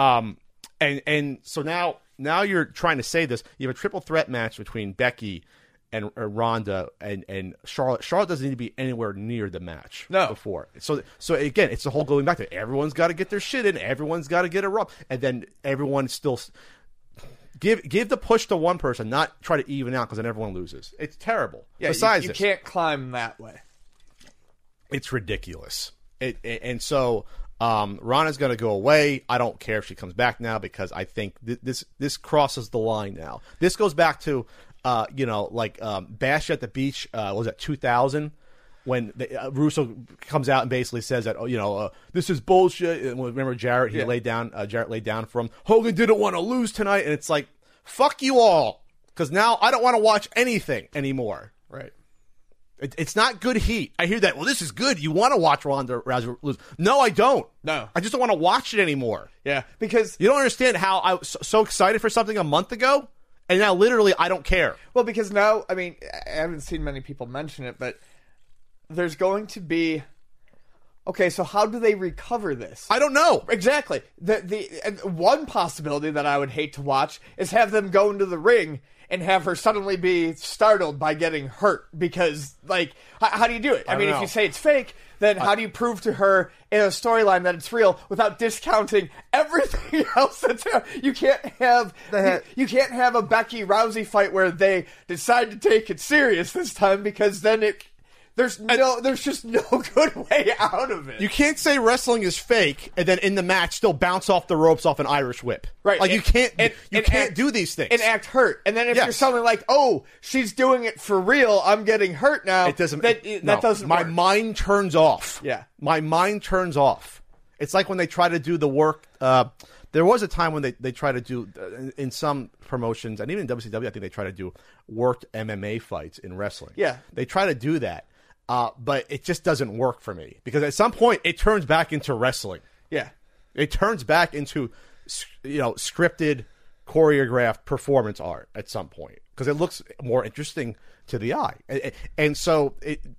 And so now you're trying to say this. You have a triple threat match between Becky and Ronda and Charlotte. Charlotte doesn't need to be anywhere near the match before. So again, it's the whole going back to everyone's got to get their shit in. Everyone's got to get a rub. And then everyone still give the push to one person, not try to even out because then everyone loses. It's terrible. Yeah, Besides, you can't climb that way. It's ridiculous. And so Ronda's going to go away. I don't care if she comes back now because I think this crosses the line now. This goes back to Bash at the Beach, was that 2000? When Russo comes out and basically says that, this is bullshit. And remember Jarrett, Jarrett laid down for him. Hogan didn't want to lose tonight. And it's like, fuck you all. Because now I don't want to watch anything anymore. Right. It's not good heat. I hear that, well, this is good. You want to watch Ronda Rousey lose. No, I don't. No. I just don't want to watch it anymore. Yeah, because... You don't understand how I was so excited for something a month ago, and now literally I don't care. Well, because now, I mean, I haven't seen many people mention it, but there's going to be... Okay, so how do they recover this? I don't know. Exactly. The one possibility that I would hate to watch is have them go into the ring and have her suddenly be startled by getting hurt. Because, how do you do it? I mean, if you say it's fake, then how do you prove to her in a storyline that it's real without discounting everything else that's there? You can't have you can't have a Becky Rousey fight where they decide to take it serious this time because then there's just no good way out of it. You can't say wrestling is fake and then in the match still bounce off the ropes off an Irish whip. Right. You can't do these things. And act hurt. And then if you're suddenly like, oh, she's doing it for real, I'm getting hurt now. It doesn't. That doesn't My work. mind turns off. Yeah. My mind turns off. It's like when they try to do the work. There was a time when they try to do, in some promotions, and even in WCW, I think they try to do worked MMA fights in wrestling. Yeah. They try to do that. But it just doesn't work for me because at some point it turns back into wrestling. Yeah. It turns back into, scripted, choreographed performance art at some point because it looks more interesting to the eye. And so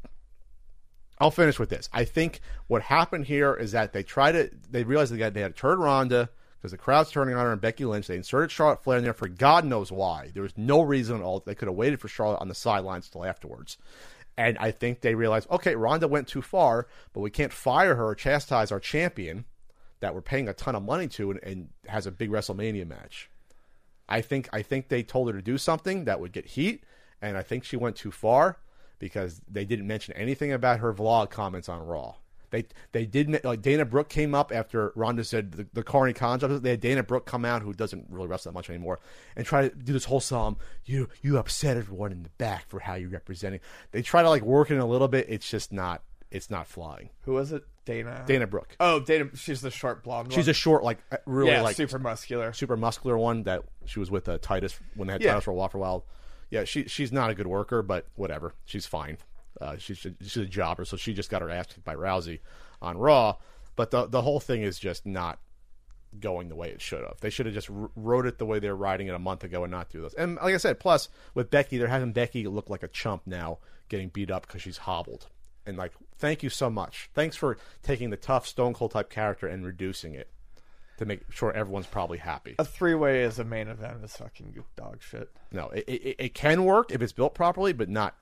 I'll finish with this. I think what happened here is that they realized they had to turn Ronda because the crowd's turning on her and Becky Lynch. They inserted Charlotte Flair in there for God knows why. There was no reason at all. They could have waited for Charlotte on the sidelines till afterwards. And I think they realized, okay, Ronda went too far, but we can't fire her or chastise our champion that we're paying a ton of money to and has a big WrestleMania match. I think they told her to do something that would get heat, and I think she went too far because they didn't mention anything about her vlog comments on Raw. They did, like Dana Brooke came up after Ronda said the carny concept. They had Dana Brooke come out, who doesn't really wrestle that much anymore, and try to do this whole song. You upset everyone in the back for how you're representing. They try to work it a little bit. It's just not. It's not flying. Who was it? Dana Brooke. Oh, Dana. She's the short blonde one. She's a short, really super muscular one that she was with Titus when they had Titus for a while. Yeah, she's not a good worker, but whatever. She's fine. She's a jobber, so she just got her ass kicked by Rousey on Raw. But the whole thing is just not going the way it should have. They should have just wrote it the way they were writing it a month ago and not do this. And like I said, plus with Becky, they're having Becky look like a chump now, getting beat up because she's hobbled. And like, thank you so much. Thanks for taking the tough Stone Cold type character and reducing it to make sure everyone's probably happy. A 3-way as a main event is fucking dog shit. No, it can work if it's built properly, but not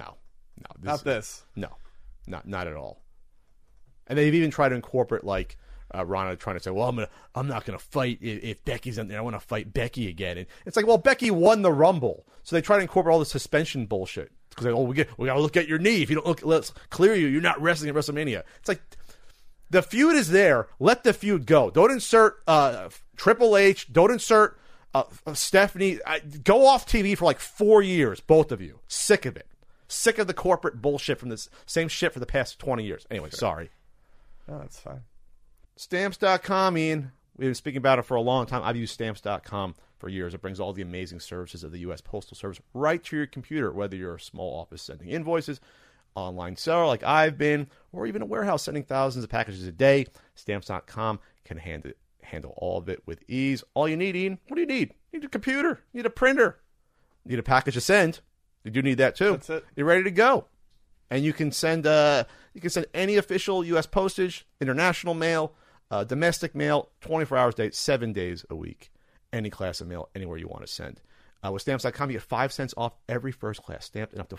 this. No, not at all. And they've even tried to incorporate like Ronda trying to say, well, I'm not gonna fight if Becky's in there. I want to fight Becky again. And it's like, well, Becky won the Rumble, so they try to incorporate all the suspension bullshit because like, we gotta look at your knee. If you don't look, let's clear you. You're not wrestling at WrestleMania. It's like the feud is there. Let the feud go. Don't insert Triple H. Don't insert Stephanie. Go off TV for like 4 years, both of you. Sick of it. Sick of the corporate bullshit from this same shit for the past 20 years. Anyway, sorry. No, that's fine. Stamps.com, Ian. We've been speaking about it for a long time. I've used Stamps.com for years. It brings all the amazing services of the U.S. Postal Service right to your computer, whether you're a small office sending invoices, online seller like I've been, or even a warehouse sending thousands of packages a day. Stamps.com can handle all of it with ease. All you need, Ian, what do you need? You need a computer. You need a printer. You need a package to send. You do need that too. That's it. You're ready to go. And you can send any official U.S. postage, international mail, domestic mail, 24 hours a day, 7 days a week. Any class of mail, anywhere you want to send. With Stamps.com, you get 5 cents off every first class stamped and up to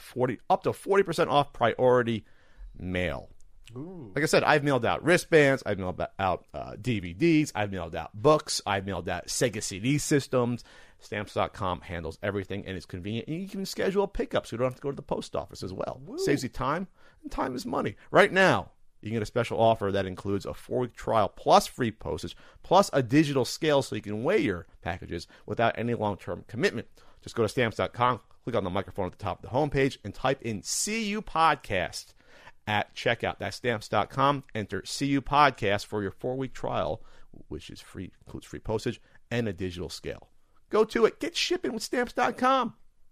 40% off priority mail. Ooh. Like I said, I've mailed out wristbands, I've mailed out DVDs, I've mailed out books, I've mailed out Sega CD systems. Stamps.com handles everything, and it's convenient. And you can schedule a pickup, so you don't have to go to the post office as well. Woo. Saves you time, and time is money. Right now, you can get a special offer that includes a 4-week trial plus free postage, plus a digital scale so you can weigh your packages without any long-term commitment. Just go to Stamps.com, click on the microphone at the top of the homepage, and type in CU Podcast at checkout. That's Stamps.com. Enter CU Podcast for your 4-week trial, which is free, includes free postage and a digital scale. Go to it. Get shipping with Stamps.com.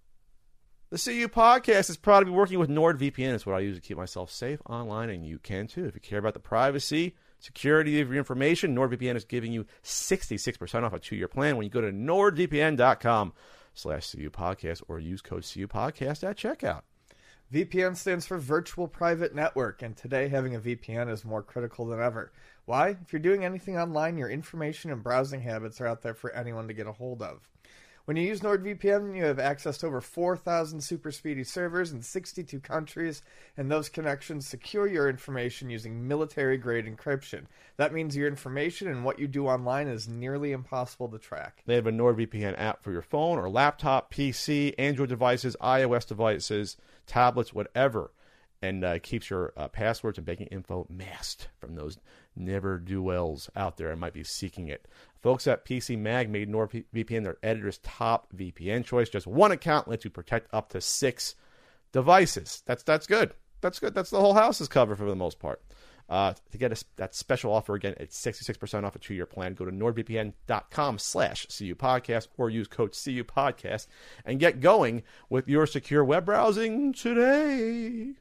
The CU Podcast is proud to be working with NordVPN. It's what I use to keep myself safe online, and you can too. If you care about the privacy, security of your information, NordVPN is giving you 66% off a 2-year plan when you go to nordvpn.com/CU Podcast or use code CU Podcast at checkout. VPN stands for Virtual Private Network, and today having a VPN is more critical than ever. Why? If you're doing anything online, your information and browsing habits are out there for anyone to get a hold of. When you use NordVPN, you have access to over 4,000 super speedy servers in 62 countries, and those connections secure your information using military-grade encryption. That means your information and what you do online is nearly impossible to track. They have a NordVPN app for your phone or laptop, PC, Android devices, iOS devices, tablets, whatever, and keeps your passwords and banking info masked from those never-do-wells out there and might be seeking it. Folks at PC Mag made NordVPN their editor's top VPN choice. Just one account lets you protect up to 6 devices. That's good. That's good. That's the whole house is covered for the most part. To get that special offer again, it's 66% off a 2-year plan. Go to nordvpn.com/CU Podcast or use code CU Podcast and get going with your secure web browsing today.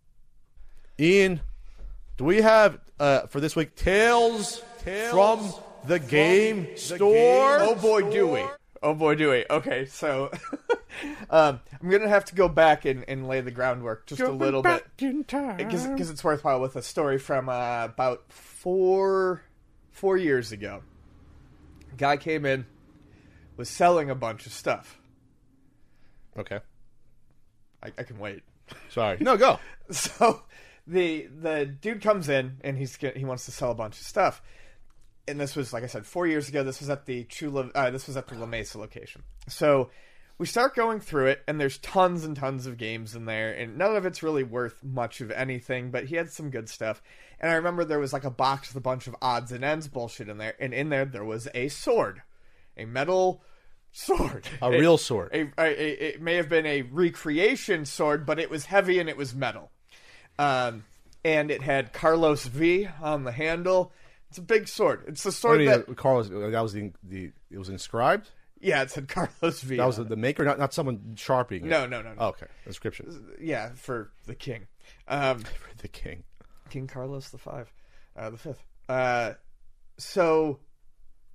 Ian, do we have for this week Tales from the Game Store? Oh boy, do we. Oh boy, do we. Okay, so I'm going to have to go back and lay the groundwork just a little bit. Because it's worthwhile with a story from about four years ago. A guy came in, was selling a bunch of stuff. Okay. I can wait. Sorry. No, go. So the dude comes in and he wants to sell a bunch of stuff. And this was, like I said, 4 years ago. This was at the La Mesa location. So we start going through it, and there's tons and tons of games in there, and none of it's really worth much of anything, but he had some good stuff. And I remember there was like a box with a bunch of odds and ends bullshit in there, and in there was a sword. A metal sword. Real sword. It may have been a recreation sword, but it was heavy and it was metal. And it had Carlos V on the handle. It's a big sword. It's the sword that Carlos. That was it was inscribed. Yeah, it said Carlos V. That was the maker, not someone sharpieing it. No. Oh, okay, inscription. Yeah, for the king. For the king. King Carlos the Fifth. So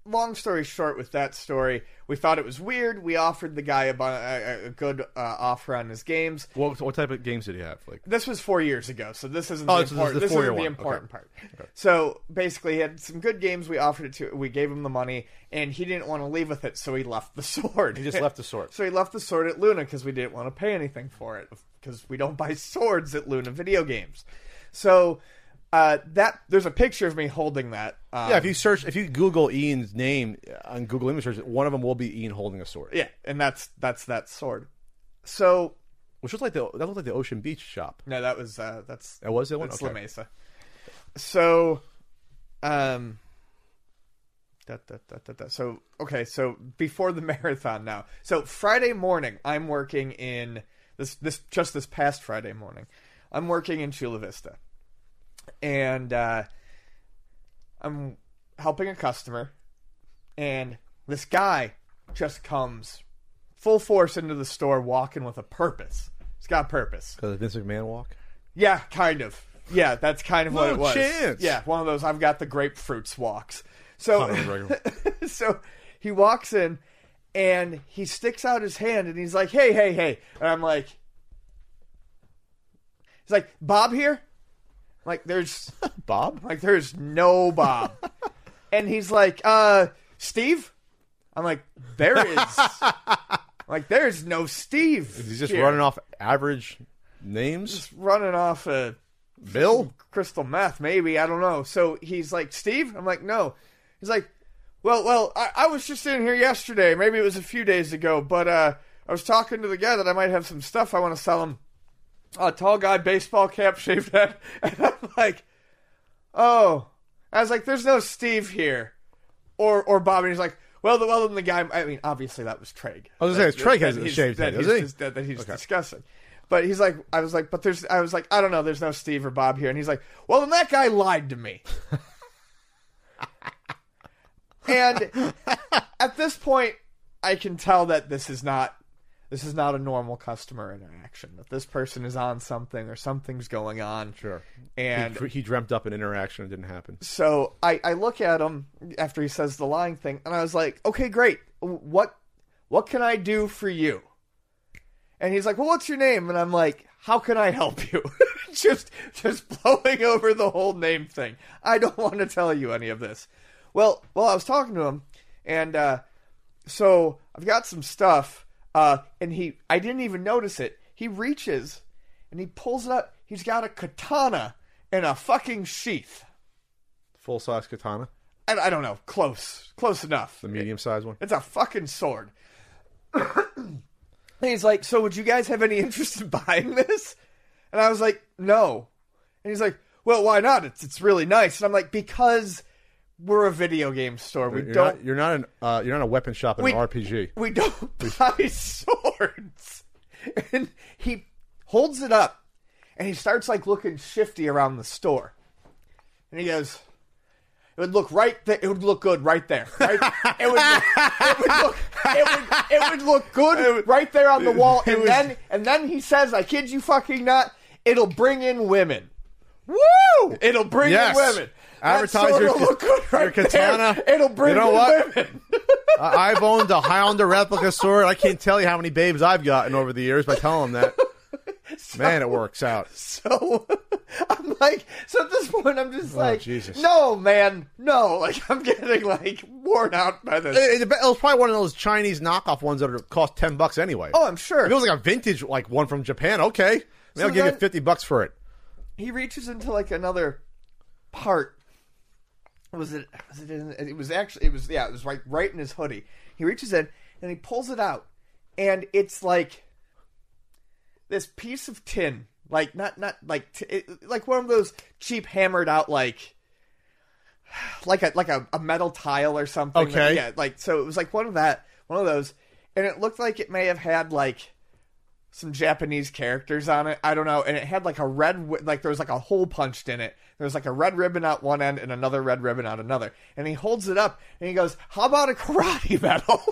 long story short, with that story, we thought it was weird. We offered the guy a good offer on his games. What type of games did he have? Like, This was 4 years ago, so this isn't Oh, the so important, this is this the isn't the 4-year important one. part. Okay. So basically, he had some good games. We offered it to. We gave him the money, and he didn't want to leave with it, so he left the sword. he just left the sword. So he left the sword at Luna because we didn't want to pay anything for it because we don't buy swords at Luna Video Games. So there's a picture of me holding that. Yeah, if you Google Ian's name on Google Image Search, one of them will be Ian holding a sword. Yeah, and that's that sword. So Which looks like that looked like the Ocean Beach shop. no, that was that's That was the one? that's Okay. La Mesa. So, So before the marathon now. So Friday morning, I'm working in this past Friday morning, I'm working in Chula Vista, and I'm helping a customer, and this guy just comes full force into the store, walking with a purpose. He's got a purpose. Because Vince McMahon walk? Yeah, kind of. Yeah, that's kind of what No it was. chance. Yeah, one of those I've got the grapefruits walks. So, Conor McGregor. so he walks in and he sticks out his hand and he's like, hey. And I'm like, he's like, Bob here? Like, there's Bob? there's no Bob. And he's like, Steve? I'm like, there is. Like, there's no Steve. Is he just here. running off average names? Just running off a Bill? crystal meth, maybe. I don't know. So he's like, Steve? I'm like, no. He's like, well, I was just in here yesterday. Maybe it was a few days ago, but I was talking to the guy that I might have some stuff I want to sell him. A tall guy, baseball cap, shaved head. And I'm like, oh. I was like, there's no Steve here. Or Bob. And he's like, well, then the guy, I mean, obviously that was Treg. I was going to say, Treg has a shaved head, doesn't he? That he's discussing. But he's like, I was like, I don't know, there's no Steve or Bob here. And he's like, well, then that guy lied to me. And at this point, I can tell that this is not a normal customer interaction. That this person is on something or something's going on. Sure. And he dreamt up an interaction that didn't happen. so I look at him after he says the lying thing, and I was like, okay, great. What can I do for you? And he's like, well, what's your name? And I'm like, how can I help you? just blowing over the whole name thing. I don't want to tell you any of this. Well, I was talking to him, and so I've got some stuff, and I didn't even notice it. He reaches, and he pulls it up. He's got a katana in a fucking sheath. Full-size katana? And I don't know, close enough. The medium-sized one? It's a fucking sword. And he's like, so would you guys have any interest in buying this? And I was like, no. And he's like, well, why not? It's really nice. And I'm like, because we're a video game store. You're not a weapon shop in an RPG. We don't buy swords. And he holds it up, and he starts like looking shifty around the store. And he goes, it would look right there. It would look good right there. Right? It would look good right there on the wall. And then he says, I kid you fucking not, it'll bring in women. Woo! It'll bring in women. Advertise your, look good right katana. There. It'll bring in women. I've owned a Highlander replica sword. I can't tell you how many babes I've gotten over the years by telling them that. Man, it works out. So I'm like, so at this point, I'm just like, Jesus. No, man, no. Like, I'm getting like worn out by this. It was probably one of those Chinese knockoff ones that cost $10 anyway. Oh, I'm sure. If it was like a vintage like one from Japan, okay, So I'll give you $50 for it. He reaches into like another part. It was right in his hoodie. He reaches in and he pulls it out, and it's like this piece of tin, like not like like one of those cheap hammered out like a metal tile or something. Okay. So it was like one of those, and it looked like it may have had like some Japanese characters on it. I don't know. And it had like a red, like there was like a hole punched in it. There was like a red ribbon out one end and another red ribbon out another. And he holds it up and he goes, how about a karate medal?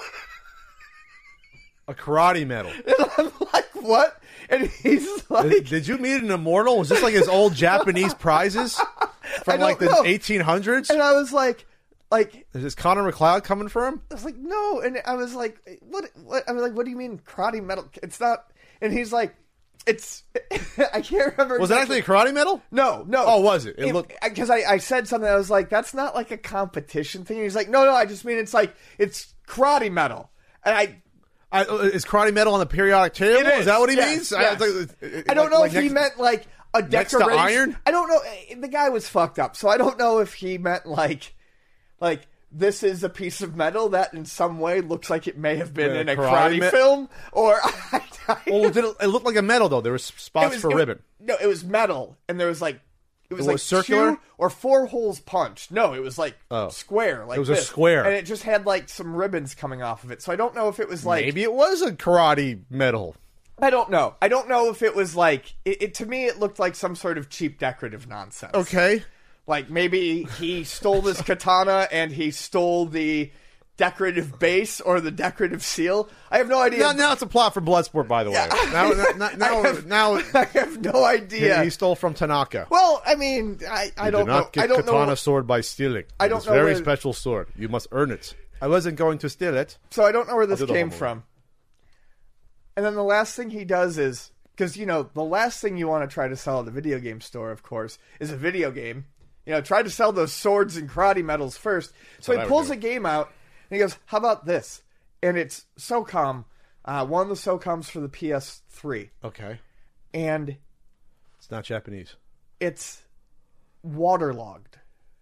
A karate medal. And I'm like, what? And he's like, Did you meet an immortal? Was this like his old Japanese prizes from like the 1800s? And I was like, like, Is Connor McLeod coming for him? I was like, no. And I was like, what? I was like, what do you mean karate metal? It's not. And he's like, it's, I can't remember. Was it actually a karate medal? No. Oh, was it? It looked. Because I said something. I was like, that's not like a competition thing. And he's like, no, I just mean it's like, it's karate metal. And is karate medal on the periodic table? It Is that what he yes, means? yes. I don't know if he meant like a next to decoration. iron? I don't know. The guy was fucked up, so I don't know if he meant like this is a piece of metal that in some way looks like it may have been in a karate film, or Well, it looked like a medal though. There was spots for ribbon. No, it was metal, and there was like it was like circular 2 or 4 holes punched. No, it was like square. Like it was this. a square, and it just had like some ribbons coming off of it. So I don't know if it was like maybe it was a karate medal. I don't know. I don't know if it was like it. To me, it looked like some sort of cheap decorative nonsense. Okay, like maybe he stole this katana and he stole the decorative base or the decorative seal. I have no idea. Now it's a plot for Bloodsport, by the way. Now I have no idea. He stole from Tanaka. Well, I mean, I don't know. Get I don't katana know. sword by stealing. I don't it's know very where- special sword. You must earn it. I wasn't going to steal it. So I don't know where this do the came homework. from. And then the last thing he does is, because, the last thing you want to try to sell at a video game store, of course, is a video game. Try to sell those swords and karate medals first. So he pulls a game out, and he goes, how about this? And it's SOCOM, one of the SOCOMs for the PS3. Okay. And It's not Japanese. it's waterlogged.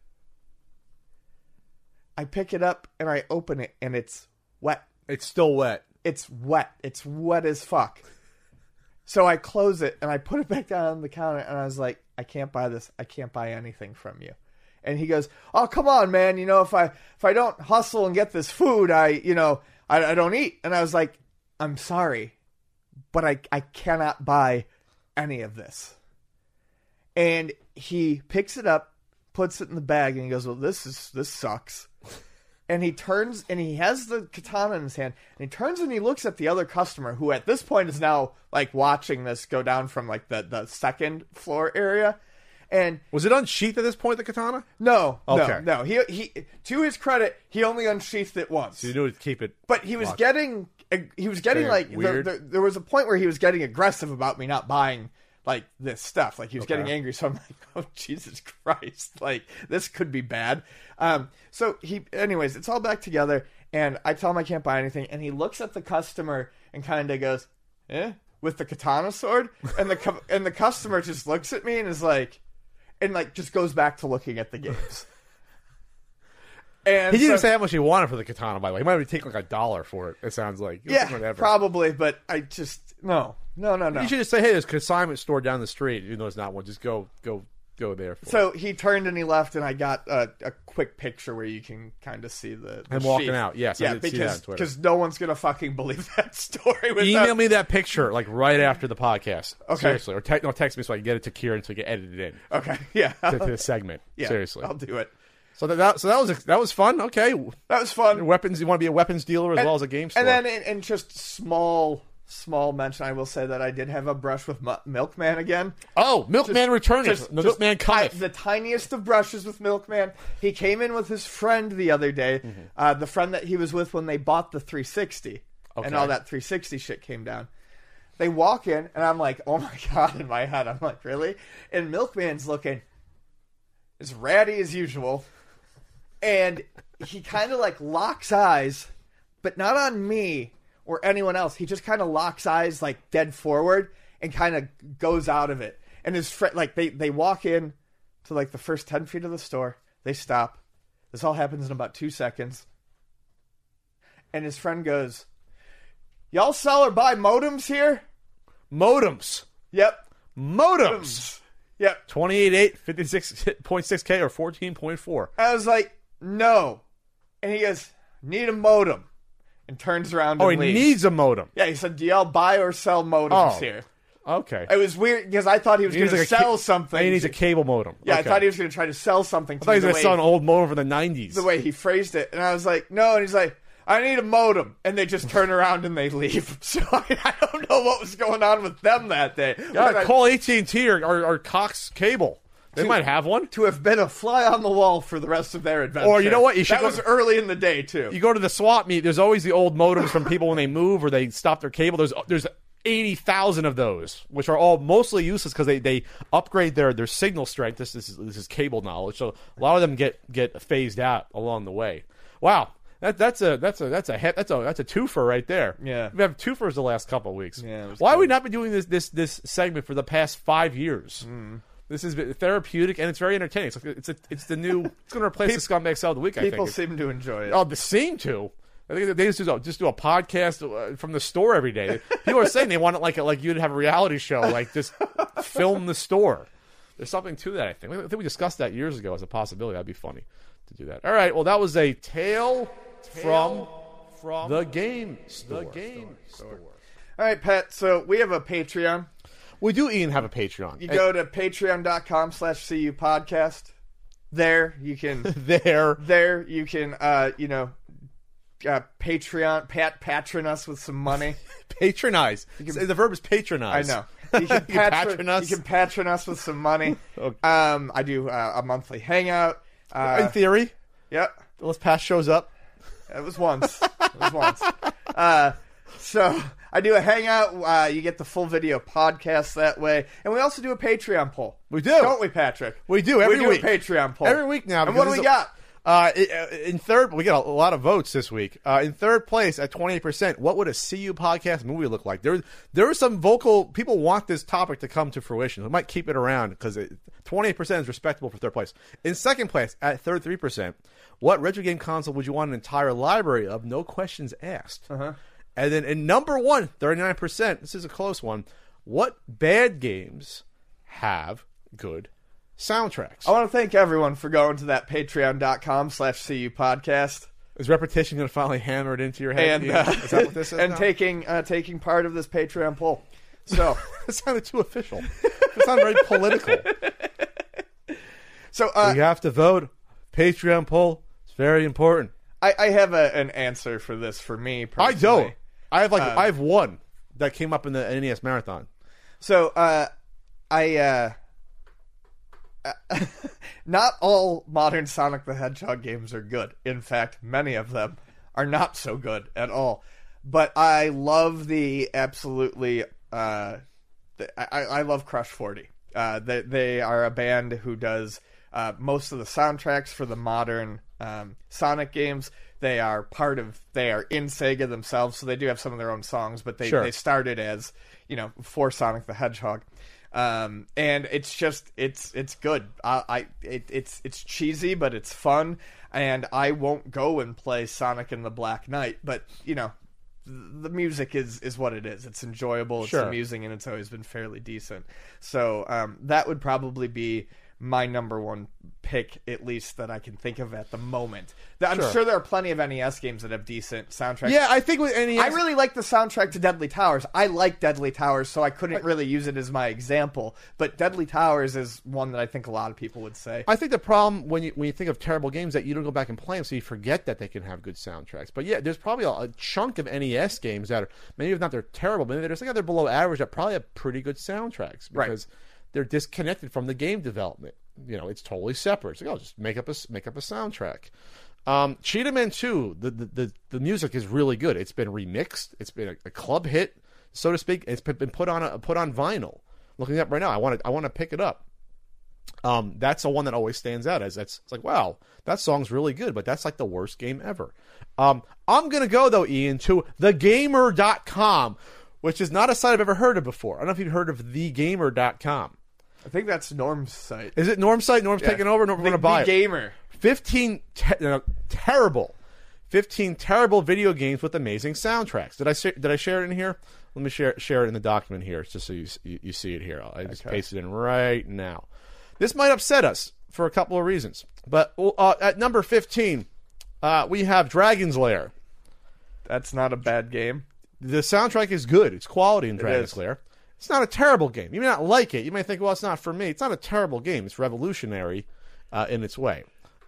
I pick it up, and I open it, and it's wet. It's still wet. It's wet. It's wet as fuck. So I close it and I put it back down on the counter and I was like, I can't buy this. I can't buy anything from you. And he goes, oh, come on, man. If I don't hustle and get this food, I don't eat. And I was like, I'm sorry, but I cannot buy any of this. And he picks it up, puts it in the bag, and he goes, well, this sucks. And he turns, and he has the katana in his hand, and he turns and he looks at the other customer, who at this point is now, like, watching this go down from, like, the second floor area. And was it unsheathed at this point, the katana? No. Okay. No. He to his credit, he only unsheathed it once. So you knew to keep it. But he was locked. getting like, weird. there was a point where he was getting aggressive about me not buying, like, this stuff. Like, he was getting angry, so I'm like, oh, Jesus Christ. Like, this could be bad. So anyways, it's all back together, and I tell him I can't buy anything, and he looks at the customer and kind of goes, with the katana sword? And the customer just looks at me and is like, just goes back to looking at the games. And He didn't say how much he wanted for the katana, by the way. He might have taken like $1 for it, it sounds like. Yeah, probably, but I just, no. You should just say, hey, there's a consignment store down the street. Even though it's not one, just go there. So he turned and he left, and I got a quick picture where you can kind of see the I'm walking sheath. out. Yes, I did see that on Twitter. Because no one's gonna fucking believe that story. Email me that picture like right after the podcast. Okay. Seriously, or text me so I can get it to Kieran so we can edit it in Okay, yeah, to the segment. yeah, Seriously, I'll do it. So that was fun. Okay, That was fun. weapons. You want to be a weapons dealer as well as a game store. And then in just small mention, I will say that I did have a brush with Milkman again. oh, Milkman returned. Milkman cometh. The tiniest of brushes with Milkman. He came in with his friend the other day, the friend that he was with when they bought the 360, and all that 360 shit came down. They walk in, and I'm like, oh my God, in my head. I'm like, really? And Milkman's looking as ratty as usual, and he kind of like locks eyes, but not on me or anyone else. He just kind of locks eyes like dead forward and kind of goes out of it. And his friend, like they walk in to like the first 10 feet of the store. They stop. This all happens in about 2 seconds. And his friend goes, y'all sell or buy modems here? Modems. Yep. Modems. Yep. 28.8, 56.6K, or 14.4. I was like, no. And he goes, need a modem. And turns around and he leaves. needs a modem. Yeah, he said, do y'all buy or sell modems here? Okay. It was weird because I thought he was going to sell something. He needs a cable modem. Yeah, Okay. I thought he was going to try to sell something to I thought he was me going to sell an old modem from the 90s. the way he phrased it. And I was like, no. And he's like, I need a modem. And they just turn around and they leave. So I don't know what was going on with them that day. Yeah, call AT&T or Cox Cable. They might have one. to have been a fly on the wall for the rest of their adventure. Or you know what? You should that go- was early in the day too. You go to the swap meet. There's always the old modems from people when they move or they stop their cable. There's 80,000 of those, which are all mostly useless because they upgrade their signal strength. This is cable knowledge, so a lot of them get phased out along the way. Wow, that's a twofer right there. Yeah. we have twofers the last couple of weeks. Yeah, it was Why have we good. not been doing this segment for the past 5 years? This is therapeutic and it's very entertaining. It's the new. It's going to replace the Scumbag Cell of the Week. I think. People seem to enjoy it. Oh, they seem to. I think they just do a podcast from the store every day. People are saying they want it like you to have a reality show, like just film the store. There's something to that. I think we discussed that years ago as a possibility. That'd be funny to do that. All right. Well, that was a tale from the game store. All right, Pat. So we have a Patreon. We do, Ian, have a Patreon. You go to patreon.com/CU podcast. There you can patron us with some money. Patronize. The verb is patronize. I know. You can patron us. You can patron us with some money. Okay. I do a monthly hangout. In theory, Yep. let's pass shows up. It was once. So I do a hangout. You get the full video podcast that way, and we also do a Patreon poll. We do. Don't we, Patrick? We do every week. A Patreon poll Every week now. And what do because we got? In third, we got a lot of votes this week. In third place at 28%, what would a CU podcast movie look like? There are some vocal people want this topic to come to fruition. We might keep it around because 28% is respectable for third place. In second place at 33%, what retro game console would you want an entire library of? No questions asked. And then in number one, 39%. This is a close one. What bad games have good soundtracks? I want to thank everyone for going to that patreon.com/CU podcast Is repetition going to finally hammer it into your head? and Is that what this is and now? taking part of this Patreon poll. So That sounded too official. It sounded very political. so We have to vote. Patreon poll. It's very important. I have an answer for this for me I personally. don't. I have one that came up in the NES Marathon. So not all modern Sonic the Hedgehog games are good. In fact, many of them are not so good at all. But I love the absolutely. I love Crush 40. They are a band who does most of the soundtracks for the modern Sonic games. They are in Sega themselves, so they do have some of their own songs. But they started as for Sonic the Hedgehog. And it's just it's good. It's cheesy, but it's fun. And I won't go and play Sonic and the Black Knight, but the music is what it is. It's enjoyable, it's amusing, and it's always been fairly decent. So that would probably be my number one pick, at least that I can think of at the moment. I'm sure there are plenty of NES games that have decent soundtracks. Yeah, I think with NES... I really like the soundtrack to Deadly Towers. I like Deadly Towers, so I couldn't really use it as my example. But Deadly Towers is one that I think a lot of people would say. I think the problem when you think of terrible games that you don't go back and play them, so you forget that they can have good soundtracks. But yeah, there's probably a chunk of NES games that are, maybe if not they're terrible, but maybe there's they're below average that probably have pretty good soundtracks because they're disconnected from the game development. It's totally separate. It's like, just make up a soundtrack. Cheetah Man 2, the music is really good. It's been remixed. It's been a club hit, so to speak. It's been put on vinyl. Looking it up right now, I want to pick it up. That's the one that always stands out as it's like, wow, that song's really good, but that's like the worst game ever. I'm gonna go though, Ian, to thegamer.com, which is not a site I've ever heard of before. I don't know if you've heard of thegamer.com. I think that's Norm's site. Is it Norm's site? Norm's taking over. Norm's going to buy it. Gamer. 15 terrible video games with amazing soundtracks. Did I share it in here? Let me share it in the document here, just so you see it here. I just paste it in right now. This might upset us for a couple of reasons, but at number 15, we have Dragon's Lair. That's not a bad game. The soundtrack is good. It's quality in Dragon's Lair. It's not a terrible game. You may not like it. You may think, well, it's not for me. It's not a terrible game. It's revolutionary in its way.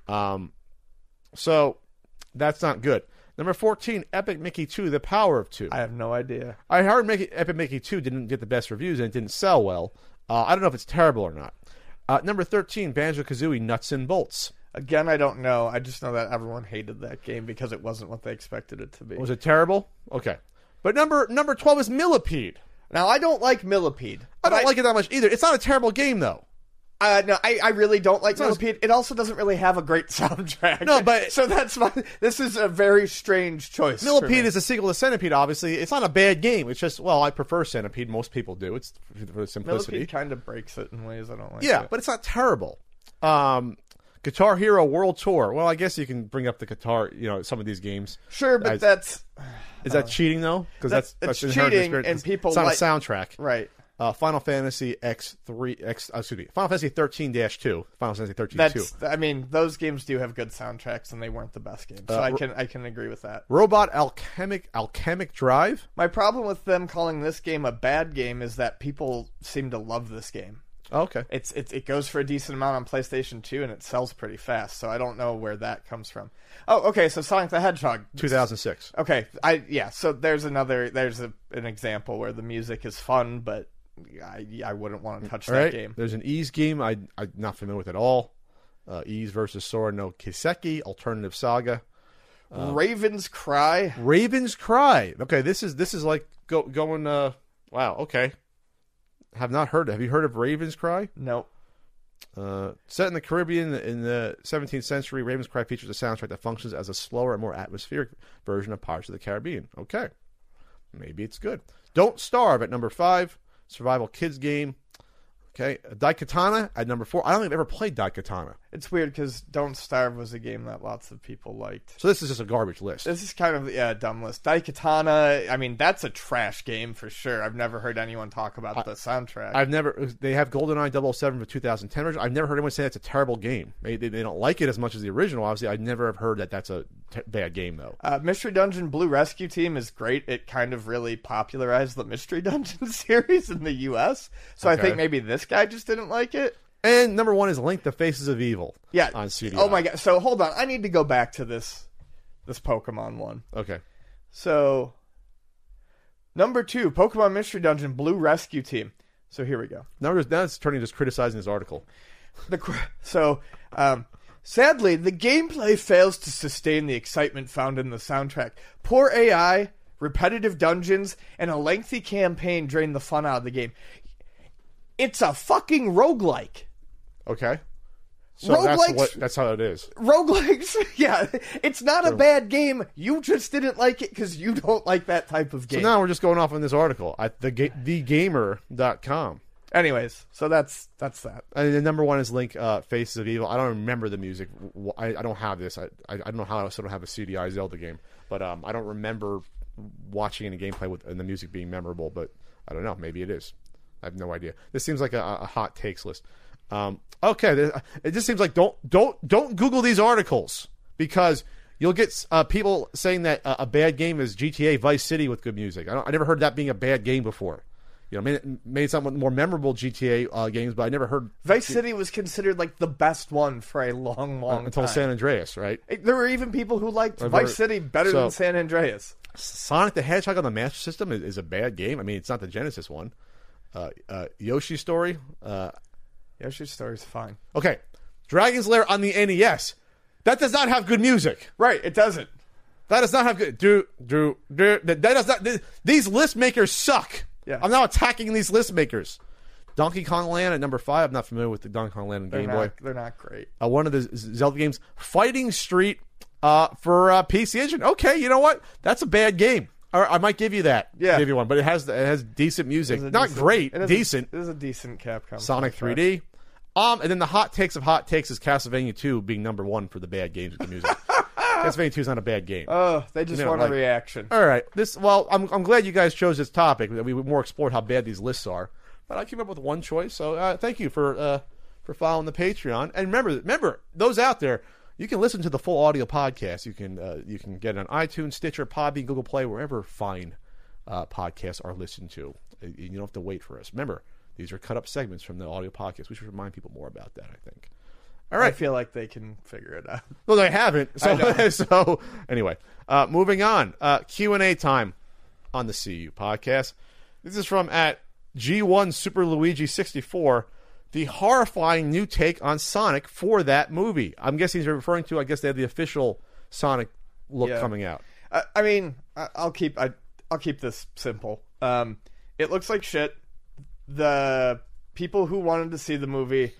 So that's not good. Number 14, Epic Mickey 2, The Power of Two. I have no idea. I heard Epic Mickey 2 didn't get the best reviews and it didn't sell well. I don't know if it's terrible or not. Number 13, Banjo-Kazooie Nuts and Bolts. Again, I don't know. I just know that everyone hated that game because it wasn't what they expected it to be. Was it terrible? Okay. But number 12 is Millipede. Now, I don't like Millipede. I don't like it that much either. It's not a terrible game, though. No, I really don't like Millipede. It also doesn't really have a great soundtrack. No, but... So that's why this is a very strange choice. Millipede is a sequel to Centipede, obviously. It's not a bad game. It's just, well, I prefer Centipede. Most people do. It's for the simplicity. Millipede kind of breaks it in ways I don't like. Yeah, but it's not terrible. Guitar Hero World Tour. Well, I guess you can bring up the guitar, some of these games. Sure, but that's... Is that cheating, though? Because that's cheating, and people it's not a soundtrack. Right. Final Fantasy Final Fantasy 13-2. Final Fantasy 13-2. I mean, those games do have good soundtracks, and they weren't the best games. So I can agree with that. Robot Alchemic Drive. My problem with them calling this game a bad game is that people seem to love this game. Oh, okay. It goes for a decent amount on PlayStation 2, and it sells pretty fast. So I don't know where that comes from. Oh, okay. So Sonic the Hedgehog, 2006. Okay, So there's an example where the music is fun, but I wouldn't want to touch that game. There's an Ys game I'm not familiar with at all. Ys versus Sora no Kiseki, Alternative Saga. Raven's Cry. Raven's Cry. Okay, this is like going. Wow. Okay. Have you heard of Raven's Cry? Nope. Set in the Caribbean in the 17th century, Raven's Cry features a soundtrack that functions as a slower and more atmospheric version of Pirates of the Caribbean. Okay. Maybe it's good. Don't Starve at number 5. Survival kids game. Okay. Daikatana at number 4. I don't think I've ever played Daikatana. It's weird because Don't Starve was a game that lots of people liked. So this is just a garbage list. This is kind of a dumb list. Daikatana, I mean, that's a trash game for sure. I've never heard anyone talk about the soundtrack. They have GoldenEye 007 for 2010 version. I've never heard anyone say that's a terrible game. Maybe they don't like it as much as the original. Obviously, I never have heard that that's a bad game, though. Mystery Dungeon Blue Rescue Team is great. It kind of really popularized the Mystery Dungeon series in the U.S. So Okay. I think maybe this guy just didn't like it. And number 1 is Link: The Faces of Evil. Yeah. On CDI. Oh my god. So hold on. I need to go back to this Pokemon one. Okay. So number 2, Pokemon Mystery Dungeon Blue Rescue Team. So here we go. Now it's turning just criticizing this article. Sadly, the gameplay fails to sustain the excitement found in the soundtrack. Poor AI, repetitive dungeons, and a lengthy campaign drain the fun out of the game. It's a fucking roguelike. Okay. So that's how it is. Roguelikes, yeah. It's not a bad game. You just didn't like it because you don't like that type of game. So now we're just going off on this article at thegamer.com. Anyways, so that's that. And the number 1 is Link: Faces of Evil. I don't remember the music. I don't have this. I don't know how I also don't have a CDI Zelda game. But I don't remember watching any gameplay and the music being memorable. But I don't know. Maybe it is. I have no idea. This seems like a hot takes list. Okay, it just seems like don't Google these articles because you'll get people saying that a bad game is GTA Vice City with good music. I never heard that being a bad game before. Maybe some more memorable GTA games, but I never heard Vice City was considered like the best one for a long until time. San Andreas, right? There were even people who liked Vice City better than San Andreas. Sonic the Hedgehog on the Master System is a bad game. I mean, it's not the Genesis one. Yoshi's Story. Yoshi's Story is fine. Okay, Dragon's Lair on the NES. That does not have good music. Right, it doesn't. That does not have good. That does not. These list makers suck. Yeah. I'm now attacking these list makers. Donkey Kong Land at number 5. I'm not familiar with the Donkey Kong Land and Game Boy. They're not great. One of the Zelda games, Fighting Street for PC Engine. Okay, you know what? That's a bad game. I might give you that. Yeah. Give you one, but it has decent music. Not great, decent. It is a decent Capcom. Sonic 3D. And then the hot takes of hot takes is Castlevania 2 being number 1 for the bad games with the music. Castlevania 2 is not a bad game. Oh, they just want a reaction. All right. I'm glad you guys chose this topic. We more explored how bad these lists are. But I came up with one choice, so thank you for following the Patreon. And remember, those out there, you can listen to the full audio podcast. You can get it on iTunes, Stitcher, Podbean, Google Play, wherever fine podcasts are listened to. You don't have to wait for us. Remember, these are cut up segments from the audio podcast. We should remind people more about that, I think. All right. I feel like they can figure it out. Well, they haven't. So anyway, moving on. Q&A time on the CU podcast. This is from at G1 Super Luigi 64. the horrifying new take on Sonic for that movie. I'm guessing he's referring to, I guess they had the official Sonic look coming out. I mean, I'll keep this simple. It looks like shit. The people who wanted to see the movie,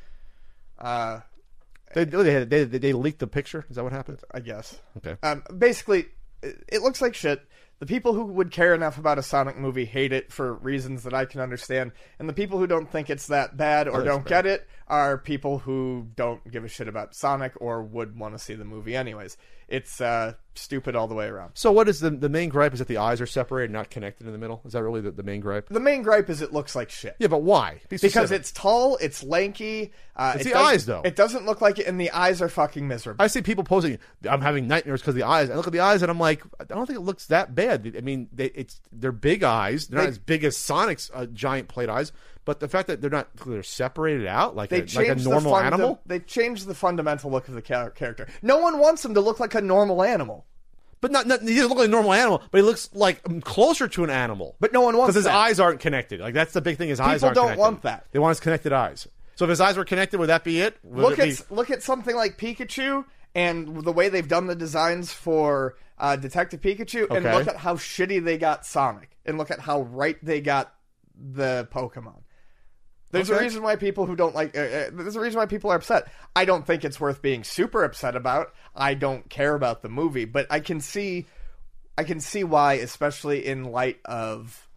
They leaked the picture. Is that what happened? I guess. Okay. Basically, it looks like shit. The people who would care enough about a Sonic movie hate it for reasons that I can understand, and the people who don't think it's that bad or don't get it are people who don't give a shit about Sonic or would want to see the movie anyways. It's stupid all the way around. So what is the main gripe? Is that the eyes are separated, not connected in the middle? Is that really the main gripe? The main gripe is it looks like shit. Yeah, but why? Because it's tall, it's lanky. It's the eyes, though. It doesn't look like it, and the eyes are fucking miserable. I see people posing, I'm having nightmares because of the eyes. I look at the eyes and I'm like, I don't think it looks that bad. I mean, they're big eyes. They're not as big as Sonic's giant plate eyes. But the fact that they're separated out like a normal animal. They changed the fundamental look of the character. No one wants him to look like a normal animal. But he doesn't look like a normal animal, but he looks like closer to an animal. But no one wants because his eyes aren't connected. Like that's the big thing. His eyes aren't connected. People don't want that. They want his connected eyes. So if his eyes were connected, would that be it? Look at something like Pikachu and the way they've done the designs for Detective Pikachu, and look at how shitty they got Sonic, and look at how right they got the Pokemon. There's a reason why people who don't like. There's a reason why people are upset. I don't think it's worth being super upset about. I don't care about the movie, but I can see why, especially in light of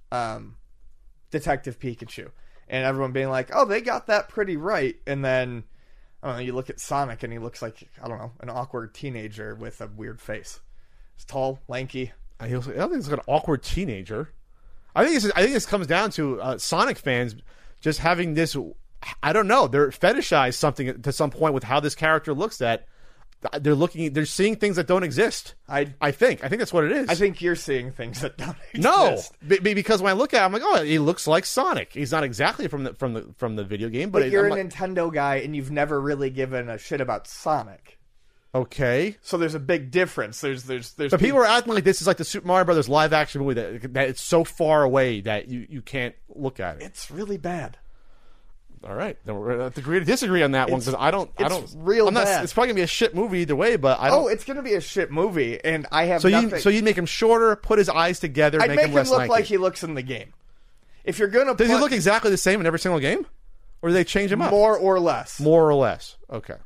Detective Pikachu and everyone being like, "Oh, they got that pretty right," and then I don't know. You look at Sonic and he looks like an awkward teenager with a weird face. He's tall, lanky. I don't think it's like an awkward teenager. I think this comes down to Sonic fans just having this, I don't know, they're fetishized something to some point with how this character looks at. They're seeing things that don't exist. I think that's what it is. I think you're seeing things that don't exist. No, because when I look at him, I'm like, oh, he looks like Sonic. He's not exactly from the video game, but you're a Nintendo guy and you've never really given a shit about Sonic. Okay, so there's a big difference. There's. But people are acting like this is like the Super Mario Brothers live action movie that it's so far away that you can't look at it. It's really bad. All right, then we're going to agree to disagree on that one because I don't. Real bad. It's probably gonna be a shit movie either way, but I don't. Oh, it's gonna be a shit movie, and I have. So you make him shorter, put his eyes together, I'd make him less look lanky. like he looks in the game. If you're gonna, does he look exactly the same in every single game, or do they change him up? More or less. More or less. Okay.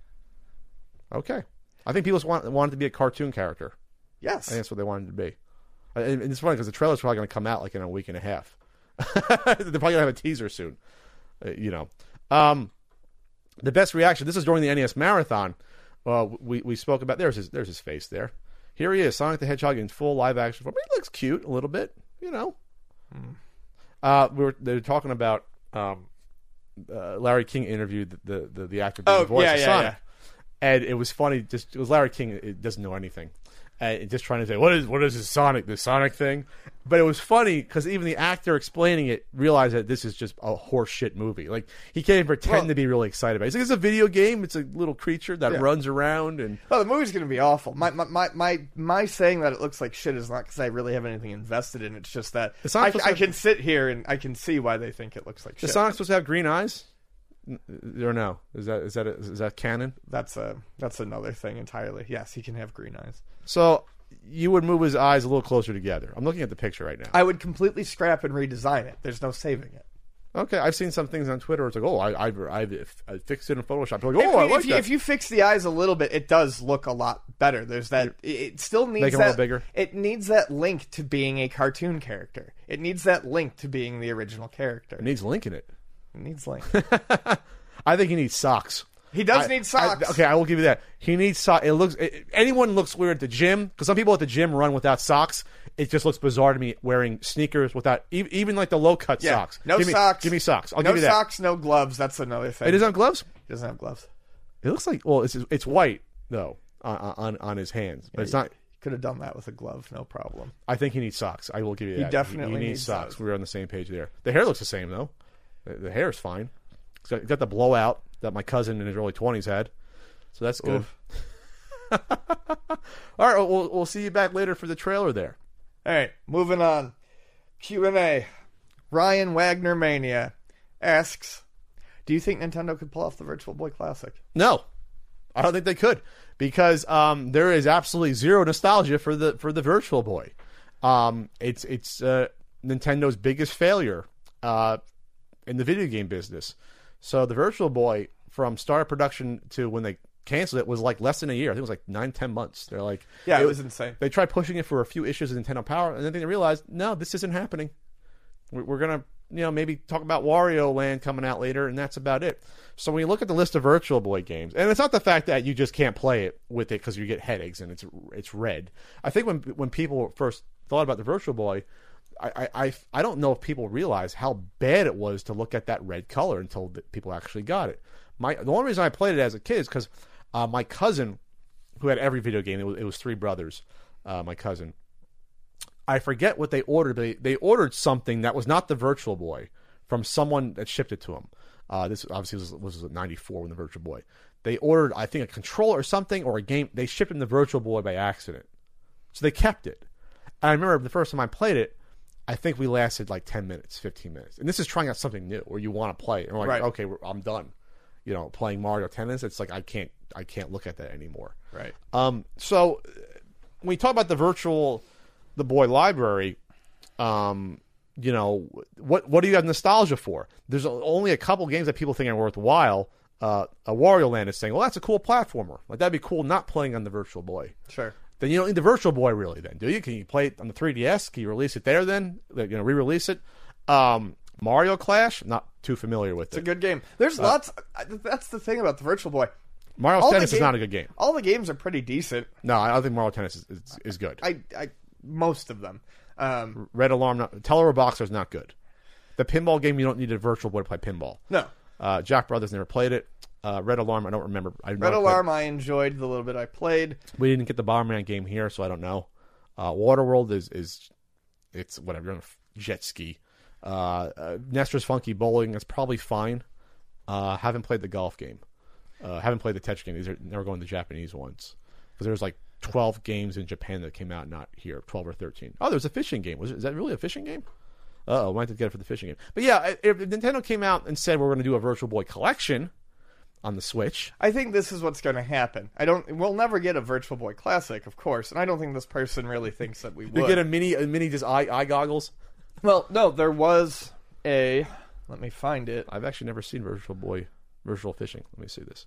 I think people want it to be a cartoon character. Yes, I think that's what they wanted to be. And it's funny because the trailer's probably going to come out like in a week and a half. They're probably going to have a teaser soon. The best reaction. This is during the NES Marathon. We spoke about. There's his face there. Here he is, Sonic the Hedgehog in full live action form. He looks cute a little bit, They were talking about Larry King interviewed the actor doing the voice of Sonic. And it was funny. It was Larry King. It doesn't know anything, and just trying to say what is this Sonic thing. But it was funny because even the actor explaining it realized that this is just a horseshit movie. Like he can't even pretend to be really excited about it. He's like, it's a video game. It's a little creature that runs around. And the movie's going to be awful. My saying that it looks like shit is not because I really have anything invested in it. It's just that I can sit here and I can see why they think it looks like shit. Is Sonic supposed to have green eyes? Or no? Is that canon? That's another thing entirely. Yes, he can have green eyes. So you would move his eyes a little closer together. I'm looking at the picture right now. I would completely scrap and redesign it. There's no saving it. Okay, I've seen some things on Twitter. It's like, I fixed it in Photoshop. Like, I like that. If you fix the eyes a little bit, it does look a lot better. There's that. It still needs make it a little bigger. It needs that link to being a cartoon character. It needs that link to being the original character. It needs Link in it. It needs Link. I think he needs socks. He does need socks. Okay, I will give you that. He needs socks. Anyone looks weird at the gym because some people at the gym run without socks. It just looks bizarre to me wearing sneakers without even like the low cut socks. No socks. Give me socks. I'll give you that. No socks, no gloves. That's another thing. It doesn't have gloves. He doesn't have gloves. It looks like it's white though on his hands, but it's not. Could have done that with a glove, no problem. I think he needs socks. I will give you that. He definitely needs socks. We're on the same page there. The hair looks the same though. The hair is fine. He's got the blowout that my cousin in his early 20s had, so that's good. All right, we'll see you back later for the trailer there. All right, moving on. Q&A. Ryan Wagner Mania asks, Do you think Nintendo could pull off the Virtual Boy Classic? No, I don't think they could, because there is absolutely zero nostalgia for the Virtual Boy. It's Nintendo's biggest failure in the video game business. So the Virtual Boy, from start of production to when they canceled it, was like less than a year. I think it was like 9-10 months. They're like, Yeah, it was insane. They tried pushing it for a few issues of Nintendo Power, and then they realized, no, this isn't happening. We're gonna, maybe talk about Wario Land coming out later, and that's about it. So when you look at the list of Virtual Boy games, and it's not the fact that you just can't play it with it because you get headaches and it's red. I think when people first thought about the Virtual Boy, I don't know if people realize how bad it was to look at that red color until people actually got it. The only reason I played it as a kid is because my cousin, who had every video game, it was three brothers, my cousin. I forget what they ordered, but they ordered something that was not the Virtual Boy from someone that shipped it to them. This obviously was 94 when the Virtual Boy. They ordered, I think, a controller or something, or a game. They shipped them the Virtual Boy by accident. So they kept it. And I remember the first time I played it, I think we lasted like 10 minutes, 15 minutes. And this is trying out something new where you want to play it. And we're like, okay, I'm done. Playing Mario Tennis, it's like I can't look at that anymore. Right. So when we talk about the Boy library, what do you have nostalgia for? There's only a couple games that people think are worthwhile. Wario Land is saying, well, that's a cool platformer. Like, that'd be cool not playing on the Virtual Boy. Sure. Then you don't need the Virtual Boy, really, then, do you? Can you play it on the 3DS? Can you release it there, then? Re-release it? Mario Clash? Not too familiar with it. It's a good game. There's lots... That's the thing about the Virtual Boy. Mario Tennis is not a good game. All the games are pretty decent. No, I don't think Mario Tennis is good. Most of them. Red Alarm... Teller Boxer is not good. The pinball game, you don't need a Virtual Boy to play pinball. No. Jack Brothers never played it. Red Alarm, I don't remember. Red Alarm, I enjoyed the little bit I played. We didn't get the Bomberman game here, so I don't know. Waterworld it's whatever. You're on a jet ski. Nestor's Funky Bowling is probably fine. Haven't played the golf game. Haven't played the Tetris game. These are never going to the Japanese ones, because there's like 12 games in Japan that came out, not here. 12 or 13. Oh, there's a fishing game. Is that really a fishing game? I might have to get it for the fishing game. But yeah, if Nintendo came out and said we're going to do a Virtual Boy collection on the Switch, I think this is what's going to happen. We'll never get a Virtual Boy Classic, of course, and I don't think this person really thinks that we would. You get a mini just eye goggles. Well, no, there was a. Let me find it. I've actually never seen Virtual Boy Virtual Fishing. Let me see this.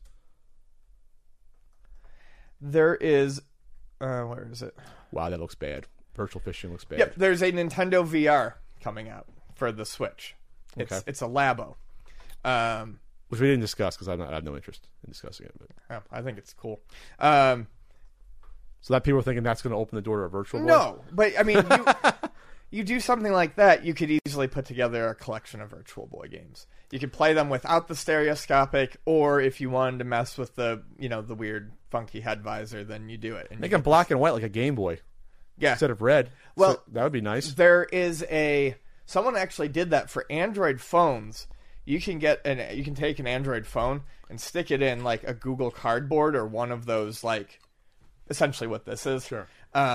There is. Where is it? Wow, that looks bad. Virtual Fishing looks bad. Yep, there's a Nintendo VR coming out for the Switch. It's a Labo. Which we didn't discuss because I have no interest in discussing it. But. I think it's cool. So that people are thinking that's going to open the door to a Virtual Boy? No, but I mean, you do something like that, you could easily put together a collection of Virtual Boy games. You could play them without the stereoscopic, or if you wanted to mess with the weird funky head visor, then you do it. And make them black and white like a Game Boy. Yeah. Instead of red. Well, so that would be nice. There is someone actually did that for Android phones. You can take an Android phone and stick it in like a Google Cardboard or one of those, like essentially what this is. Sure.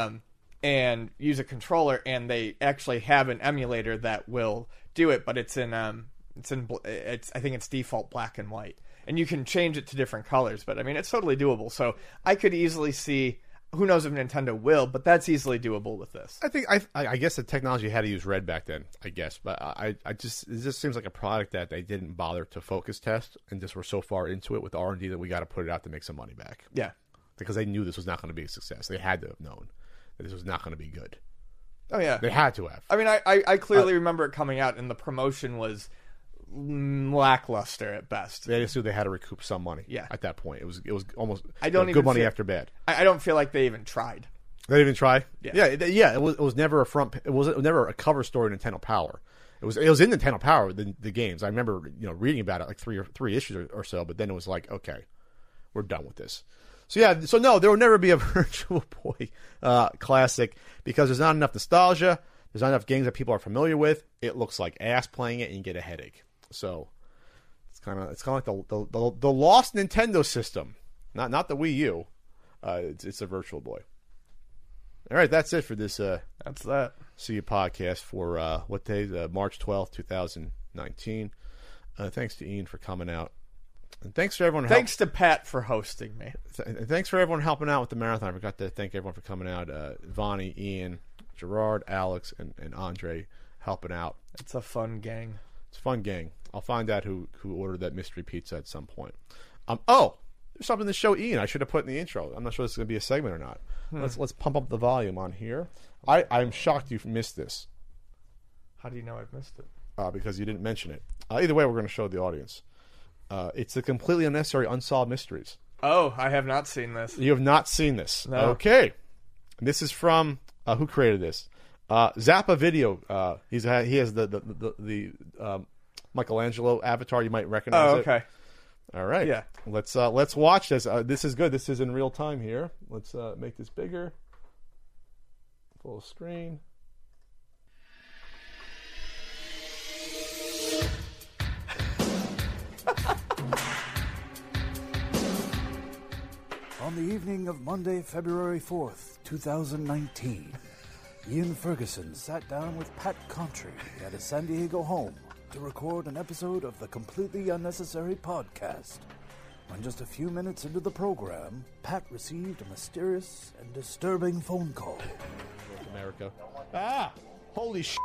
And use a controller, and they actually have an emulator that will do it, but it's I think it's default black and white, and you can change it to different colors. But I mean, it's totally doable. So I could easily see. Who knows if Nintendo will, but that's easily doable with this. I think I guess the technology had to use red back then, I guess, but it just seems like a product that they didn't bother to focus test, and just were so far into it with R&D that we got to put it out to make some money back. Yeah, because they knew this was not going to be a success. They had to have known that this was not going to be good. Oh yeah, they had to have. I mean, I clearly remember it coming out, and the promotion was lackluster at best. They assumed they had to recoup some money. Yeah. At that point, it was almost good money after bad. I don't feel like they even tried. They didn't even try. Yeah. It was never it was never a cover story in Nintendo Power. It was in Nintendo Power, the games. I remember reading about it like three issues or so, but then it was like, okay, we're done with this. So no, there will never be a Virtual Boy Classic because there's not enough nostalgia. There's not enough games that people are familiar with. It looks like ass playing it, and you get a headache. So it's kind of like the lost Nintendo system, not the Wii U. It's a Virtual Boy. All right, that's it for this. That's that. See You podcast for what day? March 12th, 2019. Thanks to Ian for coming out. And thanks for everyone. Thanks to Pat for hosting me. Thanks for everyone helping out with the marathon. I forgot to thank everyone for coming out. Vonnie, Ian, Gerard, Alex, and Andre helping out. It's a fun gang. It's a fun gang. I'll find out who ordered that mystery pizza at some point. There's something to show Ian. I should have put in the intro. I'm not sure this is going to be a segment or not. Let's pump up the volume on here. I'm shocked you missed this. How do you know I've missed it? Because you didn't mention it. Either way, we're going to show the audience. It's the completely unnecessary Unsolved Mysteries. Oh, I have not seen this. You have not seen this. No. Okay. And this is from who created this? Zappa Video. He has the Michelangelo avatar. You might recognize it. Oh, okay. All right. Yeah. Let's watch this. This is good. This is in real time here. Let's make this bigger. Full screen. On the evening of Monday, February 4th, 2019, Ian Ferguson sat down with Pat Contry at his San Diego home to record an episode of the Completely Unnecessary podcast. When just a few minutes into the program, Pat received a mysterious and disturbing phone call. North America. Holy sh!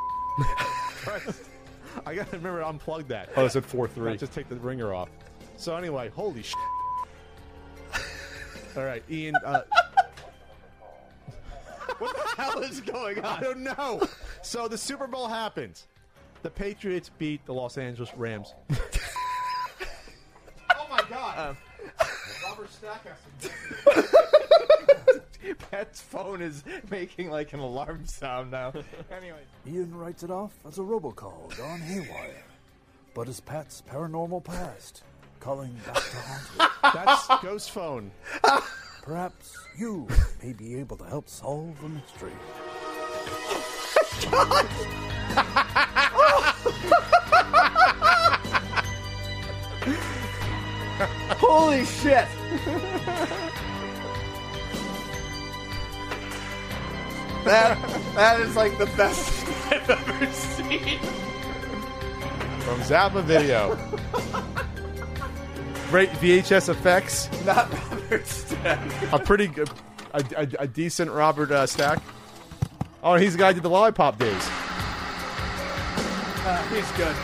I gotta remember to unplug that. Oh, it's at 4:3. Just take the ringer off. So anyway, holy sh! All right, Ian. What the hell is going on? I don't know. So the Super Bowl happens. The Patriots beat the Los Angeles Rams. Oh my God! Robert Stack has to. Pat's phone is making like an alarm sound now. Anyway, Ian writes it off as a robocall gone haywire. But is Pat's paranormal past calling back to haunt him? That's Ghost Phone. Perhaps you may be able to help solve the mystery. holy shit! That is like the best thing I've ever seen. From Zappa Video. Great VHS effects. Not Robert Stack. A pretty good, a decent Robert Stack. Oh, he's the guy who did the Lollipop Days. He's good.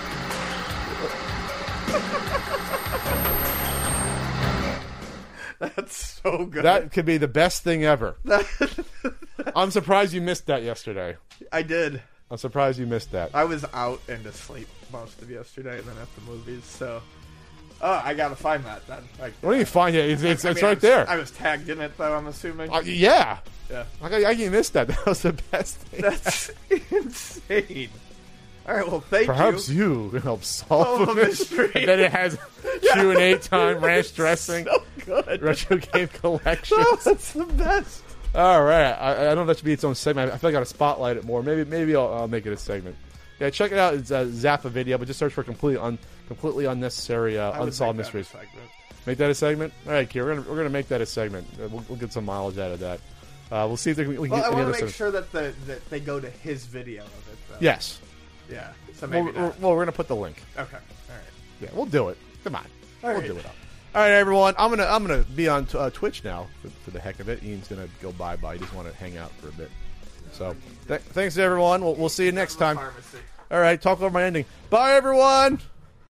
That's so good. That could be the best thing ever. I'm surprised you missed that yesterday. I did. I'm surprised you missed that. I was out and asleep most of yesterday and then at the movies, so... Oh, I gotta find that then. What do you find it? It's I mean, right there. I was tagged in it, though, I'm assuming. Yeah. Yeah. I you missed that. That was the best thing. That's insane. All right, well, thank Perhaps you. you can help solve a a mystery. mystery. And then it has Q&A time, ranch dressing, So good. retro game collections. Oh, that's the best. All right. I don't know if that should be its own segment. I feel like I got to spotlight it more. Maybe I'll make it a segment. Yeah, check it out. It's a Zappa Video, but just search for completely unnecessary unsolved mysteries. Make that a segment. All right, Kier, we're gonna make that a segment. We'll get some mileage out of that. We'll see if we can Well, get I any want other to make stuff. sure that they go to his video of it, though. Yes. Yeah. So Well, maybe not. we're gonna put the link. Okay. All right. Yeah, we'll do it. Come on, All we'll right. do it up. All right, everyone. I'm gonna be on Twitch now for the heck of it. Ian's gonna go bye. He just want to hang out for a bit. So thanks everyone. We'll see you next time. Pharmacy. All right, talk over my ending. Bye, everyone.